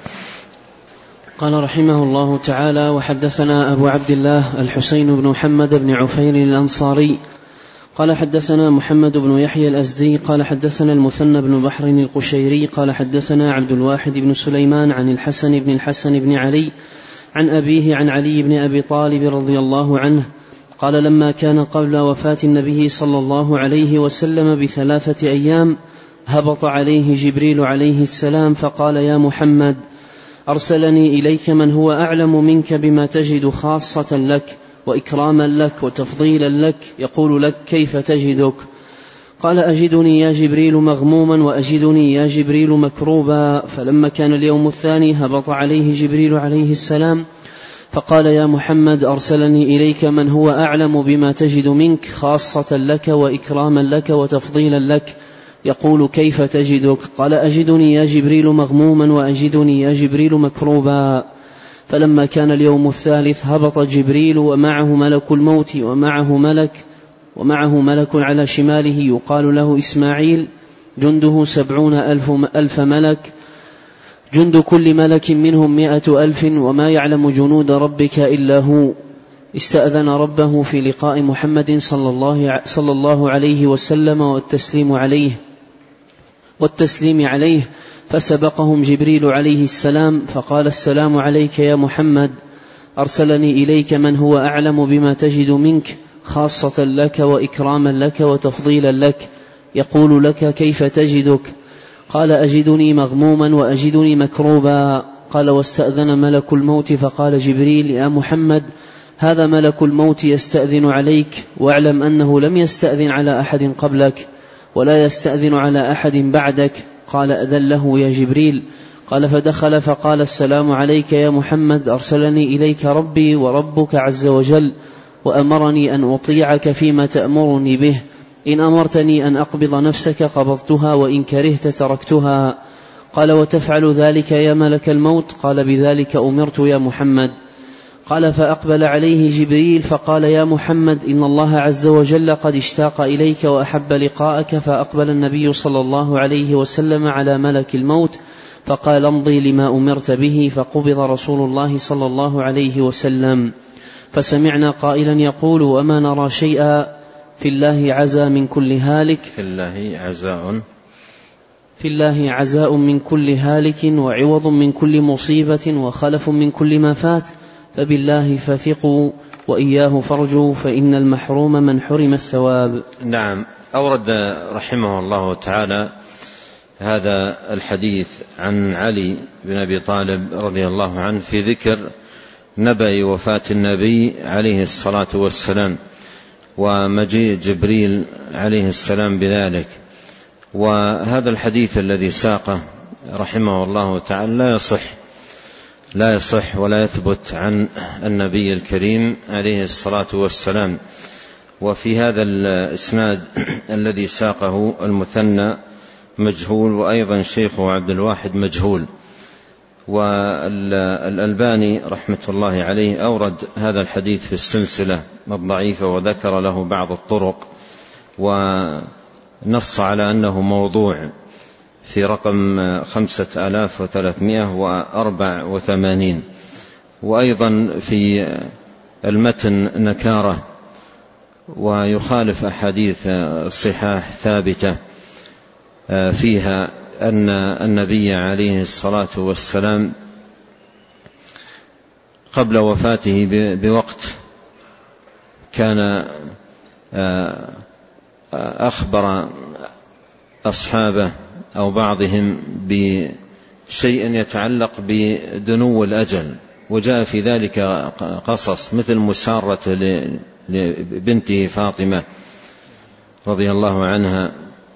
قال رحمه الله تعالى: وحدثنا أبو عبد الله الحسين بن محمد بن عفير الأنصاري قال حدثنا محمد بن يحيى الأزدي قال حدثنا المثنى بن بحر القشيري قال حدثنا عبد الواحد بن سليمان عن الحسن بن الحسن بن علي عن أبيه عن علي بن أبي طالب رضي الله عنه قال: لما كان قبل وفاة النبي صلى الله عليه وسلم بثلاثة أيام هبط عليه جبريل عليه السلام فقال: يا محمد، أرسلني إليك من هو أعلم منك بما تجد خاصة لك وإكراما لك وتفضيلا لك، يقول لك: كيف تجدك؟ قال: أجدني يا جبريل مغموما وأجدني يا جبريل مكروبا. فلما كان اليوم الثاني هبط عليه جبريل عليه السلام فقال: يا محمد، أرسلني إليك من هو أعلم بما تجد منك خاصة لك وإكراما لك وتفضيلا لك، يقول: كيف تجدك؟ قال: أجدني يا جبريل مغموما وأجدني يا جبريل مكروبا. فلما كان اليوم الثالث هبط جبريل ومعه ملك الموت ومعه ملك ومعه ملك على شماله يقال له إسماعيل، جنده سبعون ألف, ألف ملك، جند كل ملك منهم مائة ألف، وما يعلم جنود ربك إلا هو. استأذن ربه في لقاء محمد صلى الله, صلى الله عليه وسلم والتسليم عليه، والتسليم عليه، فسبقهم جبريل عليه السلام فقال: السلام عليك يا محمد، أرسلني إليك من هو أعلم بما تجد منك، خاصة لك وإكراما لك وتفضيلا لك، يقول لك: كيف تجدك؟ قال: أجدني مغموما وأجدني مكروبا. قال: واستأذن ملك الموت فقال جبريل: يا محمد، هذا ملك الموت يستأذن عليك، واعلم أنه لم يستأذن على أحد قبلك ولا يستأذن على أحد بعدك. قال: أذن له يا جبريل. قال: فدخل فقال: السلام عليك يا محمد، أرسلني إليك ربي وربك عز وجل، وأمرني أن أطيعك فيما تأمرني به، إن أمرتني أن أقبض نفسك قبضتها، وإن كرهت تركتها. قال: وتفعل ذلك يا ملك الموت؟ قال: بذلك أمرت يا محمد. قال: فأقبل عليه جبريل فقال: يا محمد، إن الله عز وجل قد اشتاق إليك وأحب لقاءك. فأقبل النبي صلى الله عليه وسلم على ملك الموت فقال: امضي لما أمرت به. فقبض رسول الله صلى الله عليه وسلم، فسمعنا قائلا يقول: وما نرى شيئا في الله عزاء من كل هالك في الله عزاء في الله عزاء من كل هالك، وعوض من كل مصيبة، وخلف من كل ما فات، فبالله فثقوا وإياه فارجوا، فإن المحروم من حرم الثواب. نعم. أورد رحمه الله تعالى هذا الحديث عن علي بن أبي طالب رضي الله عنه في ذكر نبأ وفاة النبي عليه الصلاة والسلام ومجيء جبريل عليه السلام بذلك. وهذا الحديث الذي ساقه رحمه الله تعالى لا يصح لا يصح ولا يثبت عن النبي الكريم عليه الصلاة والسلام. وفي هذا الإسناد الذي ساقه المثنى مجهول، وأيضا شيخه عبد الواحد مجهول. والألباني رحمة الله عليه أورد هذا الحديث في السلسلة الضعيفة وذكر له بعض الطرق، ونص على أنه موضوع في رقم خمسة آلاف وثلاثمائة وأربعة وثمانين. وأيضا في المتن نكارة، ويخالف أحاديث صحاح ثابتة فيها أن النبي عليه الصلاة والسلام قبل وفاته بوقت كان أخبر أصحابه أو بعضهم بشيء يتعلق بدنو الأجل، وجاء في ذلك قصص مثل مسارة لبنته فاطمة رضي الله عنها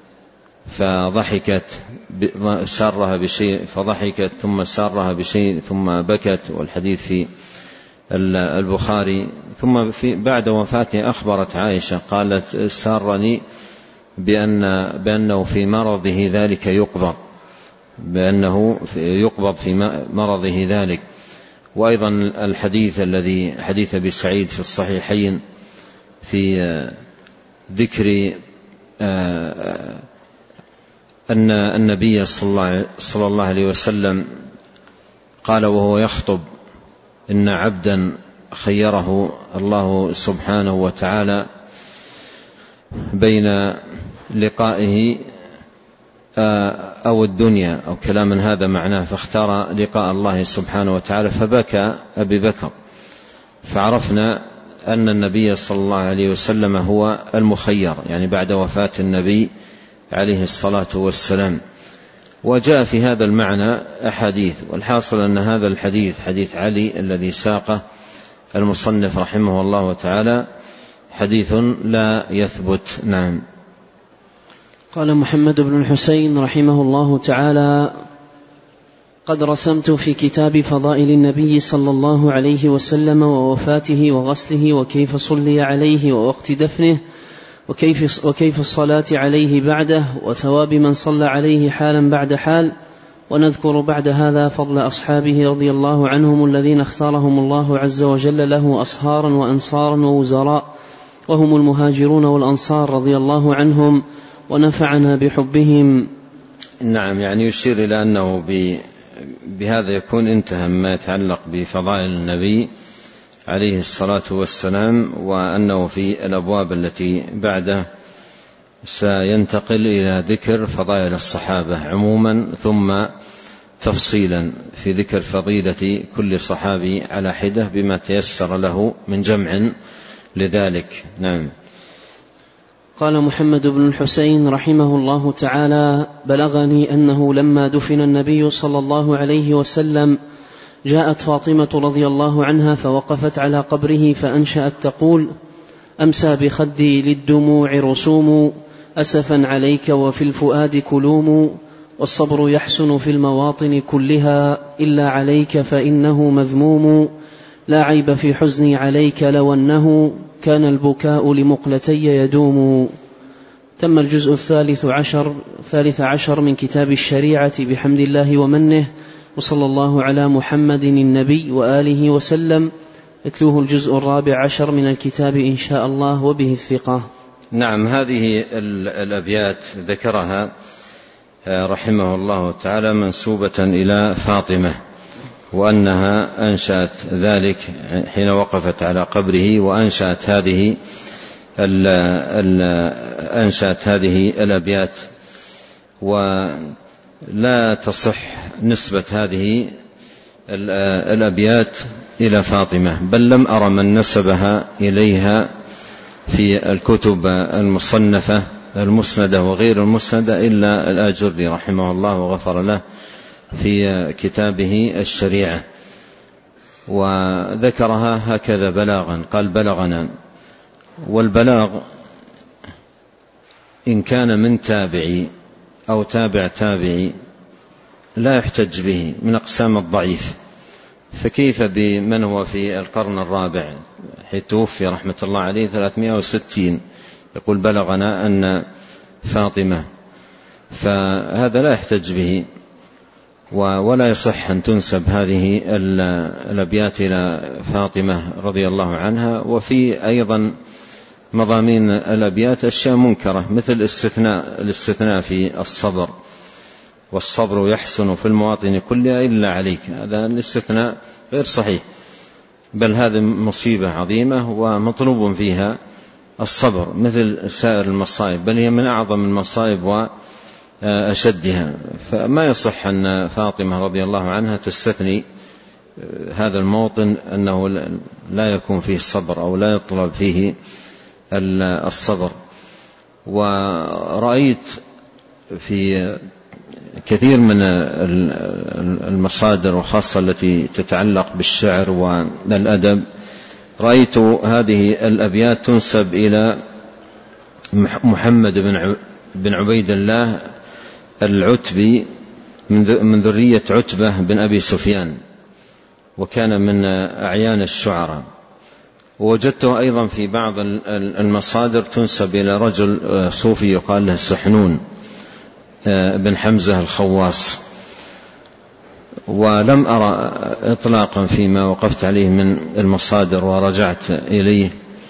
فضحكت سارها بشيء فضحكت ثم سارها بشيء ثم بكت، والحديث في البخاري. ثم في بعد وفاته أخبرت عائشة قالت: سارني بأن بأنه في مرضه ذلك يقبض بأنه يقبض في مرضه ذلك. وأيضا الحديث الذي حديث أبي سعيد في الصحيحين في ذكر أن النبي صلى الله عليه وسلم قال وهو يخطب: إن عبدا خيره الله سبحانه وتعالى بين لقائه أو الدنيا أو كلاما هذا معناه، فاختار لقاء الله سبحانه وتعالى فبكى أبي بكر، فعرفنا أن النبي صلى الله عليه وسلم هو المخير، يعني بعد وفاة النبي عليه الصلاة والسلام. وجاء في هذا المعنى أحاديث، والحاصل أن هذا الحديث حديث علي الذي ساقه المصنف رحمه الله تعالى حديث لا يثبت. نعم. قال محمد بن الحسين رحمه الله تعالى: قد رسمت في كتاب فضائل النبي صلى الله عليه وسلم ووفاته وغسله وكيف صلي عليه ووقت دفنه وكيف, وكيف الصلاة عليه بعده وثواب من صلى عليه حالا بعد حال، ونذكر بعد هذا فضل أصحابه رضي الله عنهم الذين اختارهم الله عز وجل له أصهارا وأنصارا ووزراء، وهم المهاجرون والأنصار رضي الله عنهم، ونفعنا بحبهم. نعم، يعني يشير إلى أنه بهذا يكون انتهى ما يتعلق بفضائل النبي عليه الصلاة والسلام، وأنه في الأبواب التي بعده سينتقل إلى ذكر فضائل الصحابة عموما ثم تفصيلا في ذكر فضيلة كل صحابي على حدة بما تيسر له من جمع لذلك. نعم. قال محمد بن الحسين رحمه الله تعالى: بلغني أنه لما دفن النبي صلى الله عليه وسلم جاءت فاطمة رضي الله عنها فوقفت على قبره فأنشأت تقول: أمسى بخدي للدموع رسوم، أسفا عليك وفي الفؤاد كلوم، والصبر يحسن في المواطن كلها إلا عليك فإنه مذموم، لا عيب في حزني عليك لو أنه كان البكاء لمقلتي يدوم. تم الجزء الثالث عشر, الثالث عشر من كتاب الشريعة بحمد الله ومنه، وصلى الله على محمد النبي وآله وسلم. اتلوه الجزء الرابع عشر من الكتاب إن شاء الله وبه الثقة. نعم. هذه الأبيات ذكرها رحمه الله تعالى منسوبة إلى فاطمة، وأنها أنشأت ذلك حين وقفت على قبره، وأنشأت هذه أنشأت هذه الأبيات، ولا تصح نسبة هذه الأبيات إلى فاطمة، بل لم أرى من نسبها إليها في الكتب المصنفة المسندة وغير المسندة إلا الآجري رحمه الله وغفر له في كتابه الشريعة، وذكرها هكذا بلاغا، قال: بلغنا. والبلاغ إن كان من تابعي أو تابع تابعي لا يحتج به، من أقسام الضعيف، فكيف بمن هو في القرن الرابع حيث توفي رحمة الله عليه ثلاثمائة وستين يقول بلغنا أن فاطمة، فهذا لا يحتج به، ولا يصح أن تنسب هذه الأبيات إلى فاطمة رضي الله عنها. وفي أيضا مضامين الأبيات أشياء منكرة، مثل الاستثناء, الاستثناء في الصبر: والصبر يحسن في المواطن كلها إلا عليك. هذا الاستثناء غير صحيح، بل هذه مصيبة عظيمة ومطلوب فيها الصبر مثل سائر المصائب، بل هي من أعظم المصائب وأشدها. فما يصح أن فاطمة رضي الله عنها تستثني هذا الموطن أنه لا يكون فيه صبر أو لا يطلب فيه الصبر. ورأيت في كثير من المصادر وخاصة التي تتعلق بالشعر والأدب، رأيت هذه الأبيات تنسب إلى محمد بن عبيد الله العتبي من ذرية عتبة بن أبي سفيان، وكان من أعيان الشعراء. ووجدته أيضا في بعض المصادر تنسب إلى رجل صوفي يقال له سحنون بن حمزة الخواص، ولم أرى إطلاقا فيما وقفت عليه من المصادر ورجعت إليه،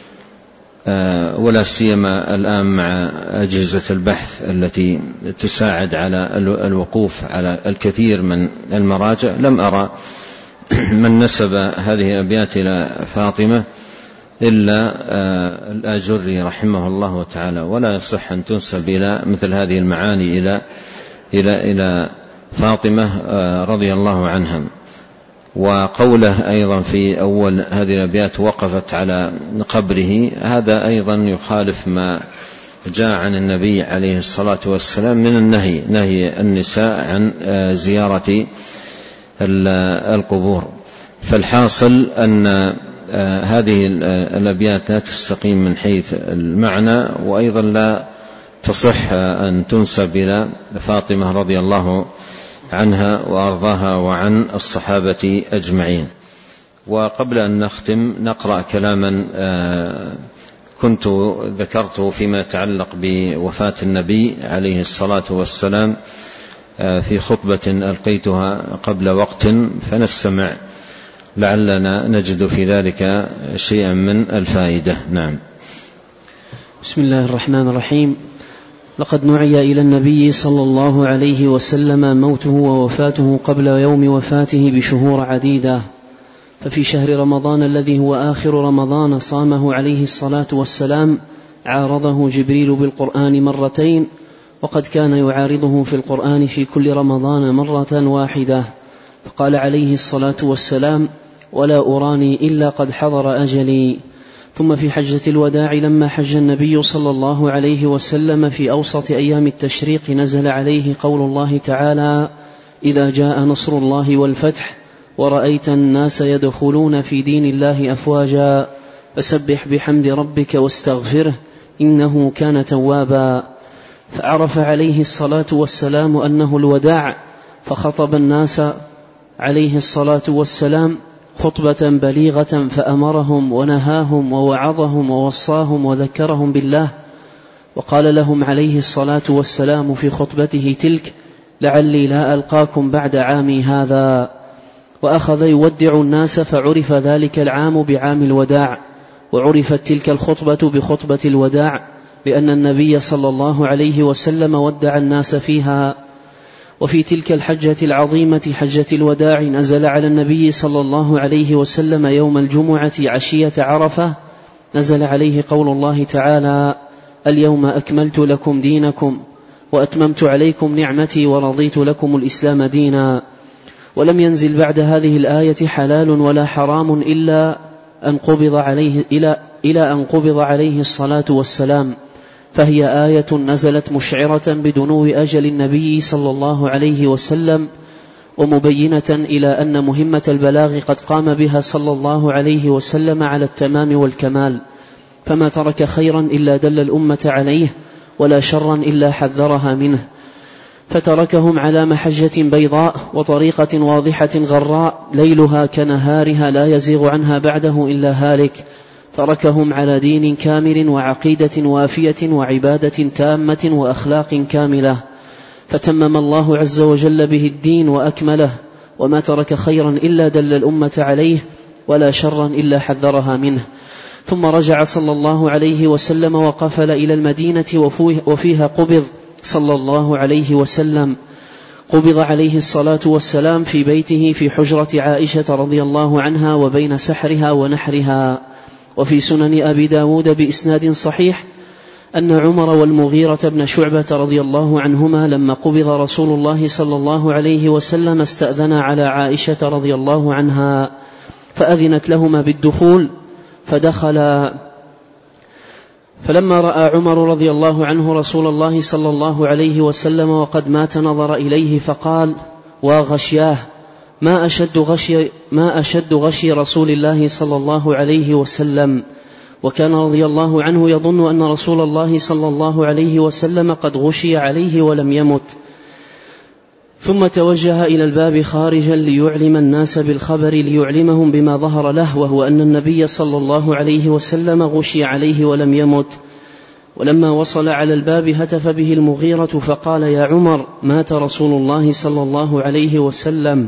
ولا سيما الآن مع أجهزة البحث التي تساعد على الوقوف على الكثير من المراجع، لم أرى من نسب هذه الأبيات إلى فاطمة إلا الآجري رحمه الله تعالى، ولا يصح أن تنسب إلى مثل هذه المعاني إلى إلى إلى فاطمة رضي الله عنها. وقوله أيضا في أول هذه الأبيات وقفت على قبره، هذا أيضا يخالف ما جاء عن النبي عليه الصلاة والسلام من النهي، نهي النساء عن زيارة القبور. فالحاصل أن هذه الأبيات لا تستقيم من حيث المعنى، وأيضا لا تصح أن تنسب إلى فاطمة رضي الله عنها وأرضاها وعن الصحابة أجمعين. وقبل أن نختم نقرأ كلاما كنت ذكرته فيما يتعلق بوفاة النبي عليه الصلاة والسلام في خطبة ألقيتها قبل وقت، فنستمع لعلنا نجد في ذلك شيئا من الفائدة. نعم. بسم الله الرحمن الرحيم. لقد نعي إلى النبي صلى الله عليه وسلم موته ووفاته قبل يوم وفاته بشهور عديدة، ففي شهر رمضان الذي هو آخر رمضان صامه عليه الصلاة والسلام عارضه جبريل بالقرآن مرتين، وقد كان يعارضه في القرآن في كل رمضان مرة واحدة، فقال عليه الصلاة والسلام: ولا أراني إلا قد حضر أجلي. ثم في حجة الوداع لما حج النبي صلى الله عليه وسلم في أوسط أيام التشريق نزل عليه قول الله تعالى: إذا جاء نصر الله والفتح ورأيت الناس يدخلون في دين الله أفواجا فسبح بحمد ربك واستغفره إنه كان توابا. فعرف عليه الصلاة والسلام أنه الوداع، فخطب الناس عليه الصلاة والسلام خطبة بليغة، فأمرهم ونهاهم ووعظهم ووصاهم وذكرهم بالله، وقال لهم عليه الصلاة والسلام في خطبته تلك: لعلي لا ألقاكم بعد عامي هذا. وأخذ يودع الناس، فعرف ذلك العام بعام الوداع، وعرفت تلك الخطبة بخطبة الوداع، لأن النبي صلى الله عليه وسلم ودع الناس فيها. وفي تلك الحجة العظيمة حجة الوداع نزل على النبي صلى الله عليه وسلم يوم الجمعة عشية عرفة، نزل عليه قول الله تعالى: اليوم أكملت لكم دينكم وأتممت عليكم نعمتي ورضيت لكم الإسلام دينا. ولم ينزل بعد هذه الآية حلال ولا حرام إلا أن قبض عليه إلى إلى أن قبض عليه الصلاة والسلام، فهي آية نزلت مشعرة بدنو أجل النبي صلى الله عليه وسلم، ومبينة إلى أن مهمة البلاغ قد قام بها صلى الله عليه وسلم على التمام والكمال، فما ترك خيرا إلا دل الأمة عليه، ولا شرا إلا حذرها منه، فتركهم على محجة بيضاء وطريقة واضحة غراء ليلها كنهارها لا يزيغ عنها بعده إلا هالك. تركهم على دين كامل وعقيدة وافية وعبادة تامة وأخلاق كاملة، فتمم الله عز وجل به الدين وأكمله، وما ترك خيرا إلا دل الأمة عليه، ولا شرا إلا حذرها منه. ثم رجع صلى الله عليه وسلم وقفل إلى المدينة، وفيها قبض صلى الله عليه وسلم، قبض عليه الصلاة والسلام في بيته في حجرة عائشة رضي الله عنها وبين سحرها ونحرها. وفي سنن أبي داود بإسناد صحيح أن عمر والمغيرة بن شعبة رضي الله عنهما لما قبض رسول الله صلى الله عليه وسلم استأذنا على عائشة رضي الله عنها، فأذنت لهما بالدخول فدخلا. فلما رأى عمر رضي الله عنه رسول الله صلى الله عليه وسلم وقد مات نظر إليه فقال: وغشياه، ما أشد غشي, ما أشد غشي رسول الله صلى الله عليه وسلم. وكان رضي الله عنه يظن أن رسول الله صلى الله عليه وسلم قد غشي عليه ولم يمت. ثم توجه إلى الباب خارجا ليعلم الناس بالخبر، ليعلمهم بما ظهر له، وهو أن النبي صلى الله عليه وسلم غشي عليه ولم يمت. ولما وصل على الباب هتف به المغيرة فقال: يا عمر، مات رسول الله صلى الله عليه وسلم.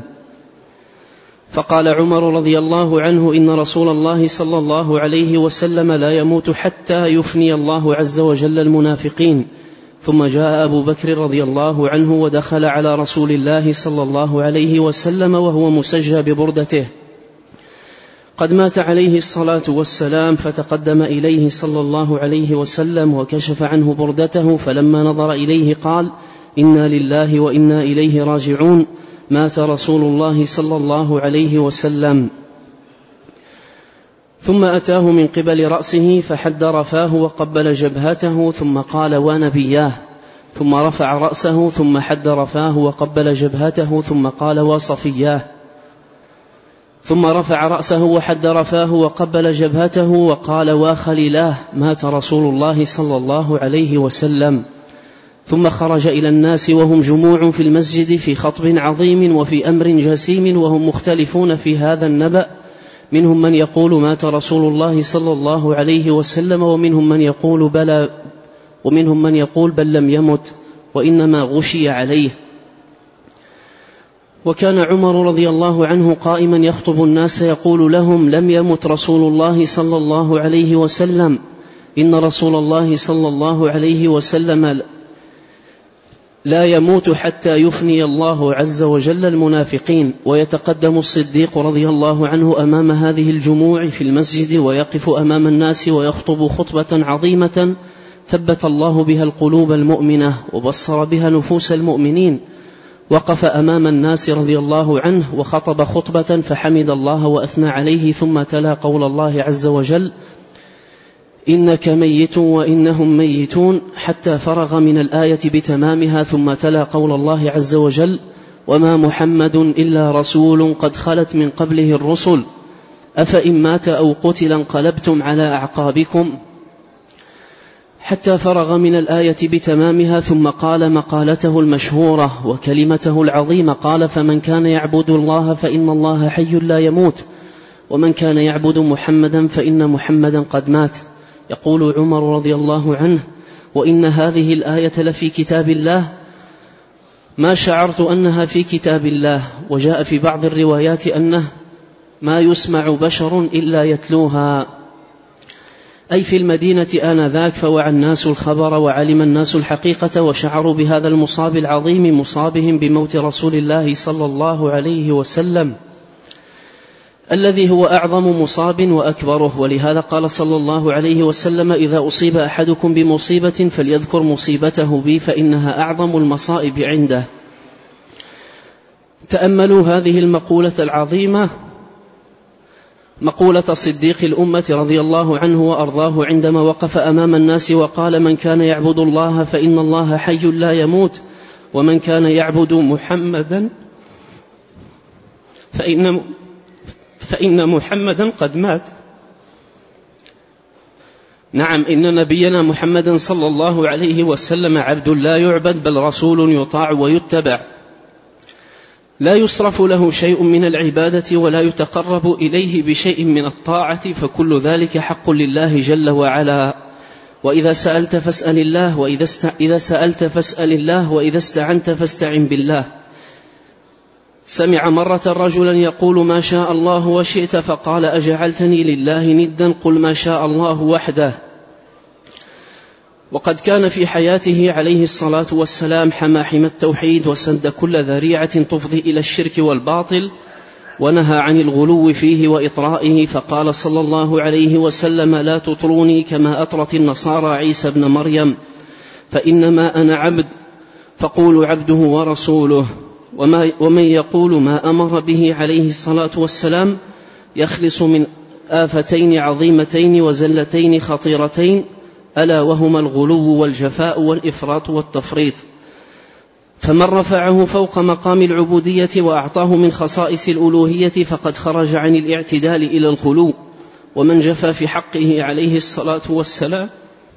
فقال عمر رضي الله عنه: إن رسول الله صلى الله عليه وسلم لا يموت حتى يفني الله عز وجل المنافقين. ثم جاء أبو بكر رضي الله عنه ودخل على رسول الله صلى الله عليه وسلم وهو مسجى ببردته، قد مات عليه الصلاة والسلام، فتقدم إليه صلى الله عليه وسلم وكشف عنه بردته، فلما نظر إليه قال: إنا لله وإنا إليه راجعون، مات رسول الله صلى الله عليه وسلم. ثم أتاه من قبل رأسه فحد رفاه وقبل جبهته، ثم قال: ونبياه. ثم رفع رأسه ثم حد رفاه وقبل جبهته، ثم قال: وصفياه. ثم رفع رأسه وحد رفاه وقبل جبهته وقال: وخليلاه، مات رسول الله صلى الله عليه وسلم. ثم خرج إلى الناس وهم جموع في المسجد في خطب عظيم وفي أمر جسيم، وهم مختلفون في هذا النبأ، منهم من يقول مات رسول الله صلى الله عليه وسلم، ومنهم من يقول بلى، ومنهم من يقول بل لم يمت وإنما غشي عليه. وكان عمر رضي الله عنه قائما يخطب الناس يقول لهم: لم يمت رسول الله صلى الله عليه وسلم، إن رسول الله صلى الله عليه وسلم لا يموت حتى يفني الله عز وجل المنافقين، ويتقدم الصديق رضي الله عنه أمام هذه الجموع في المسجد، ويقف أمام الناس ويخطب خطبة عظيمة ثبت الله بها القلوب المؤمنة وبصر بها نفوس المؤمنين. وقف أمام الناس رضي الله عنه وخطب خطبة فحمد الله وأثنى عليه، ثم تلا قول الله عز وجل: إنك ميت وإنهم ميتون، حتى فرغ من الآية بتمامها، ثم تلا قول الله عز وجل: وما محمد إلا رسول قد خلت من قبله الرسل أفإن مات أو قتل انقلبتم على أعقابكم، حتى فرغ من الآية بتمامها. ثم قال مقالته المشهورة وكلمته العظيمة، قال: فمن كان يعبد الله فإن الله حي لا يموت، ومن كان يعبد محمدا فإن محمدا قد مات. يقول عمر رضي الله عنه: وإن هذه الآية لفي كتاب الله، ما شعرت أنها في كتاب الله. وجاء في بعض الروايات أنه ما يسمع بشر إلا يتلوها، أي في المدينة آنذاك. فوعى الناس الخبر وعلم الناس الحقيقة، وشعروا بهذا المصاب العظيم، مصابهم بموت رسول الله صلى الله عليه وسلم، الذي هو أعظم مصاب وأكبره. ولهذا قال صلى الله عليه وسلم: إذا أصيب أحدكم بمصيبة فليذكر مصيبته بي فإنها أعظم المصائب عنده. تأملوا هذه المقولة العظيمة، مقولة صديق الأمة رضي الله عنه وأرضاه، عندما وقف أمام الناس وقال: من كان يعبد الله فإن الله حي لا يموت، ومن كان يعبد محمدا فإن فإن محمدا قد مات. نعم، إن نبينا محمدا صلى الله عليه وسلم عبد لا يعبد، بل رسول يطاع ويتبع، لا يصرف له شيء من العبادة ولا يتقرب إليه بشيء من الطاعة، فكل ذلك حق لله جل وعلا. وإذا سألت فاسأل الله، وإذا إذا سألت فاسأل الله، وإذا استعنت فاستعن بالله. سمع مرة رجلا يقول: ما شاء الله وشئت، فقال: أجعلتني لله ندا؟ قل ما شاء الله وحده. وقد كان في حياته عليه الصلاة والسلام حمى حمى التوحيد، وسد كل ذريعة تفضي إلى الشرك والباطل، ونهى عن الغلو فيه وإطرائه. فقال صلى الله عليه وسلم: لا تطروني كما أطرت النصارى عيسى ابن مريم، فإنما أنا عبد، فقولوا عبده ورسوله. وما ومن يقول ما أمر به عليه الصلاة والسلام يخلص من آفتين عظيمتين وزلتين خطيرتين، ألا وهما الغلو والجفاء والإفراط والتفريط. فمن رفعه فوق مقام العبودية وأعطاه من خصائص الألوهية فقد خرج عن الاعتدال إلى الغلو، ومن جفى في حقه عليه الصلاة والسلام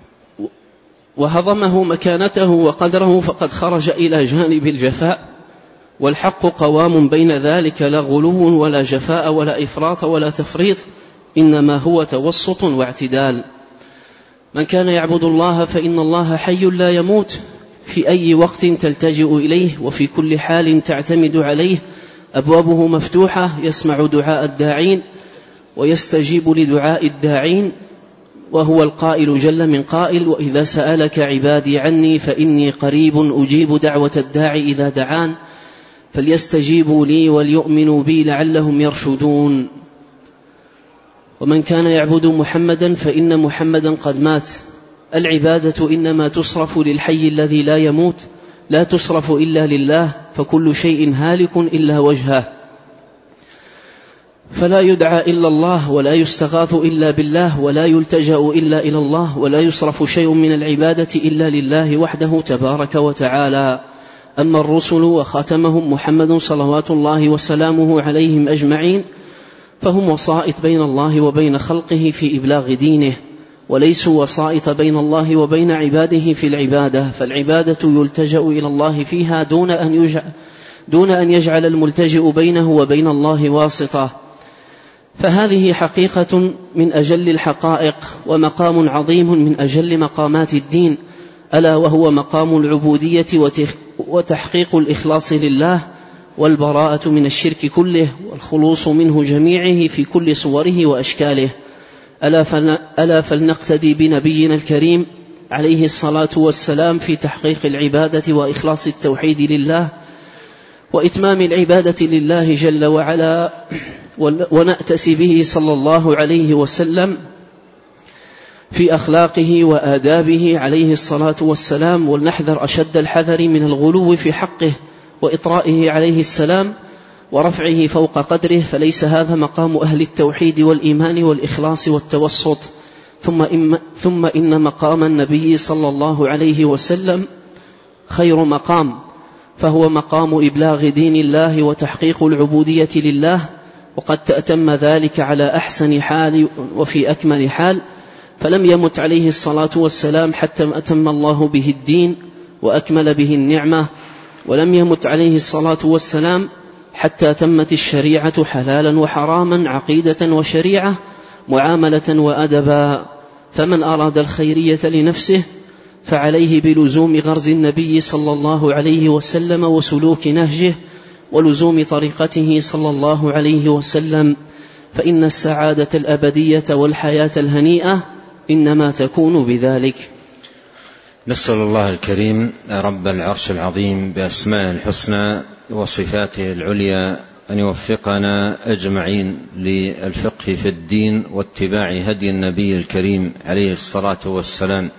وهضمه مكانته وقدره فقد خرج إلى جانب الجفاء. والحق قوام بين ذلك، لا غلو ولا جفاء ولا إفراط ولا تفريط، إنما هو توسط واعتدال. من كان يعبد الله فإن الله حي لا يموت، في أي وقت تلتجئ إليه وفي كل حال تعتمد عليه، أبوابه مفتوحة، يسمع دعاء الداعين ويستجيب لدعاء الداعين، وهو القائل جل من قائل: وإذا سألك عبادي عني فإني قريب أجيب دعوة الداعي إذا دعان فليستجيبوا لي وليؤمنوا بي لعلهم يرشدون. ومن كان يعبد محمدا فإن محمدا قد مات. العبادة إنما تصرف للحي الذي لا يموت، لا تصرف إلا لله، فكل شيء هالك إلا وجهه، فلا يدعى إلا الله، ولا يستغاث إلا بالله، ولا يلتجأ إلا إلى الله، ولا يصرف شيء من العبادة إلا لله وحده تبارك وتعالى. أما الرسل وخاتمهم محمد صلوات الله وسلامه عليهم أجمعين فهم وسائط بين الله وبين خلقه في إبلاغ دينه، وليسوا وسائط بين الله وبين عباده في العبادة، فالعبادة يلتجأ إلى الله فيها دون أن يجعل, دون أن يجعل الملتجئ بينه وبين الله واسطة. فهذه حقيقة من أجل الحقائق، ومقام عظيم من أجل مقامات الدين، ألا وهو مقام العبودية وتحقيق الإخلاص لله، والبراءة من الشرك كله، والخلوص منه جميعه في كل صوره وأشكاله. ألا فلنقتدي بنبينا الكريم عليه الصلاة والسلام في تحقيق العبادة وإخلاص التوحيد لله وإتمام العبادة لله جل وعلا، ونأتسي به صلى الله عليه وسلم في أخلاقه وآدابه عليه الصلاة والسلام، ولنحذر أشد الحذر من الغلو في حقه وإطرائه عليه السلام ورفعه فوق قدره، فليس هذا مقام أهل التوحيد والإيمان والإخلاص والتوسط. ثم إن, ثم إن مقام النبي صلى الله عليه وسلم خير مقام، فهو مقام إبلاغ دين الله وتحقيق العبودية لله، وقد تأتم ذلك على أحسن حال وفي أكمل حال، فلم يمت عليه الصلاة والسلام حتى أتم الله به الدين وأكمل به النعمة، ولم يمت عليه الصلاة والسلام حتى تمت الشريعة حلالا وحراما، عقيدة وشريعة، معاملة وأدبا. فمن أراد الخيرية لنفسه فعليه بلزوم غرز النبي صلى الله عليه وسلم وسلوك نهجه ولزوم طريقته صلى الله عليه وسلم، فإن السعادة الأبدية والحياة الهنيئة إنما تكون بذلك. نسأل الله الكريم رب العرش العظيم بأسماء الحسنى وصفاته العليا أن يوفقنا أجمعين للفقه في الدين واتباع هدي النبي الكريم عليه الصلاة والسلام،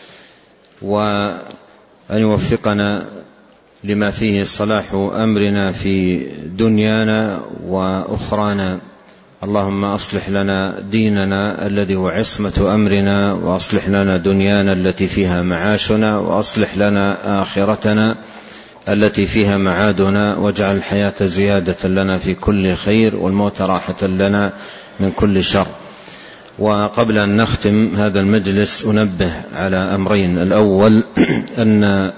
وأن يوفقنا لما فيه صلاح أمرنا في دنيانا وأخرانا. اللهم أصلح لنا ديننا الذي هو عصمة أمرنا، وأصلح لنا دنيانا التي فيها معاشنا، وأصلح لنا آخرتنا التي فيها معادنا، واجعل الحياة زيادة لنا في كل خير والموت راحة لنا من كل شر. وقبل أن نختم هذا المجلس أنبه على أمرين. الأول أن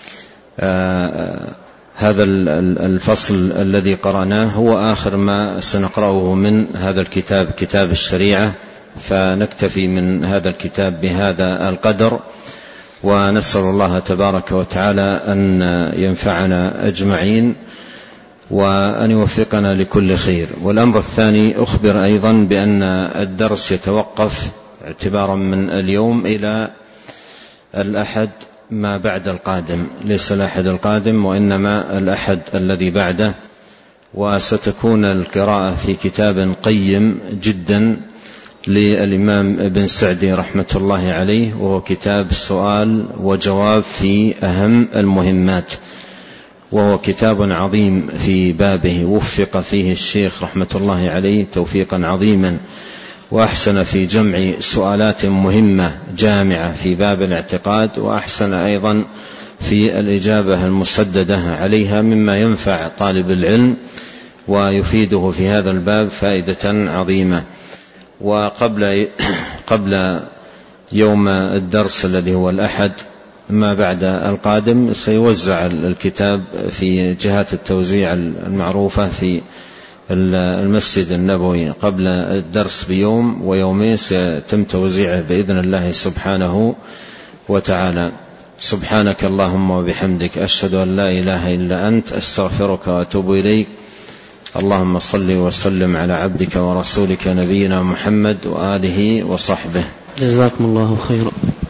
آه هذا الفصل الذي قرأناه هو آخر ما سنقرأه من هذا الكتاب، كتاب الشريعة، فنكتفي من هذا الكتاب بهذا القدر، ونسأل الله تبارك وتعالى أن ينفعنا أجمعين وأن يوفقنا لكل خير. والأمر الثاني أخبر أيضا بأن الدرس يتوقف اعتبارا من اليوم إلى الأحد ما بعد القادم، ليس الأحد القادم وإنما الأحد الذي بعده، وستكون القراءة في كتاب قيم جدا للإمام ابن سعدي رحمة الله عليه، وهو كتاب سؤال وجواب في أهم المهمات، وهو كتاب عظيم في بابه، وفق فيه الشيخ رحمة الله عليه توفيقا عظيما، وأحسن في جمع سؤالات مهمة جامعة في باب الاعتقاد، وأحسن أيضا في الإجابة المسددة عليها مما ينفع طالب العلم ويفيده في هذا الباب فائدة عظيمة. وقبل قبل يوم الدرس الذي هو الأحد ما بعد القادم سيوزع الكتاب في جهات التوزيع المعروفة في المسجد النبوي قبل الدرس بيوم ويومين، سيتم توزيعه بإذن الله سبحانه وتعالى. سبحانك اللهم وبحمدك، أشهد أن لا إله إلا أنت، أستغفرك وأتوب إليك. اللهم صل وسلم على عبدك ورسولك نبينا محمد وآله وصحبه. جزاكم الله خيرا.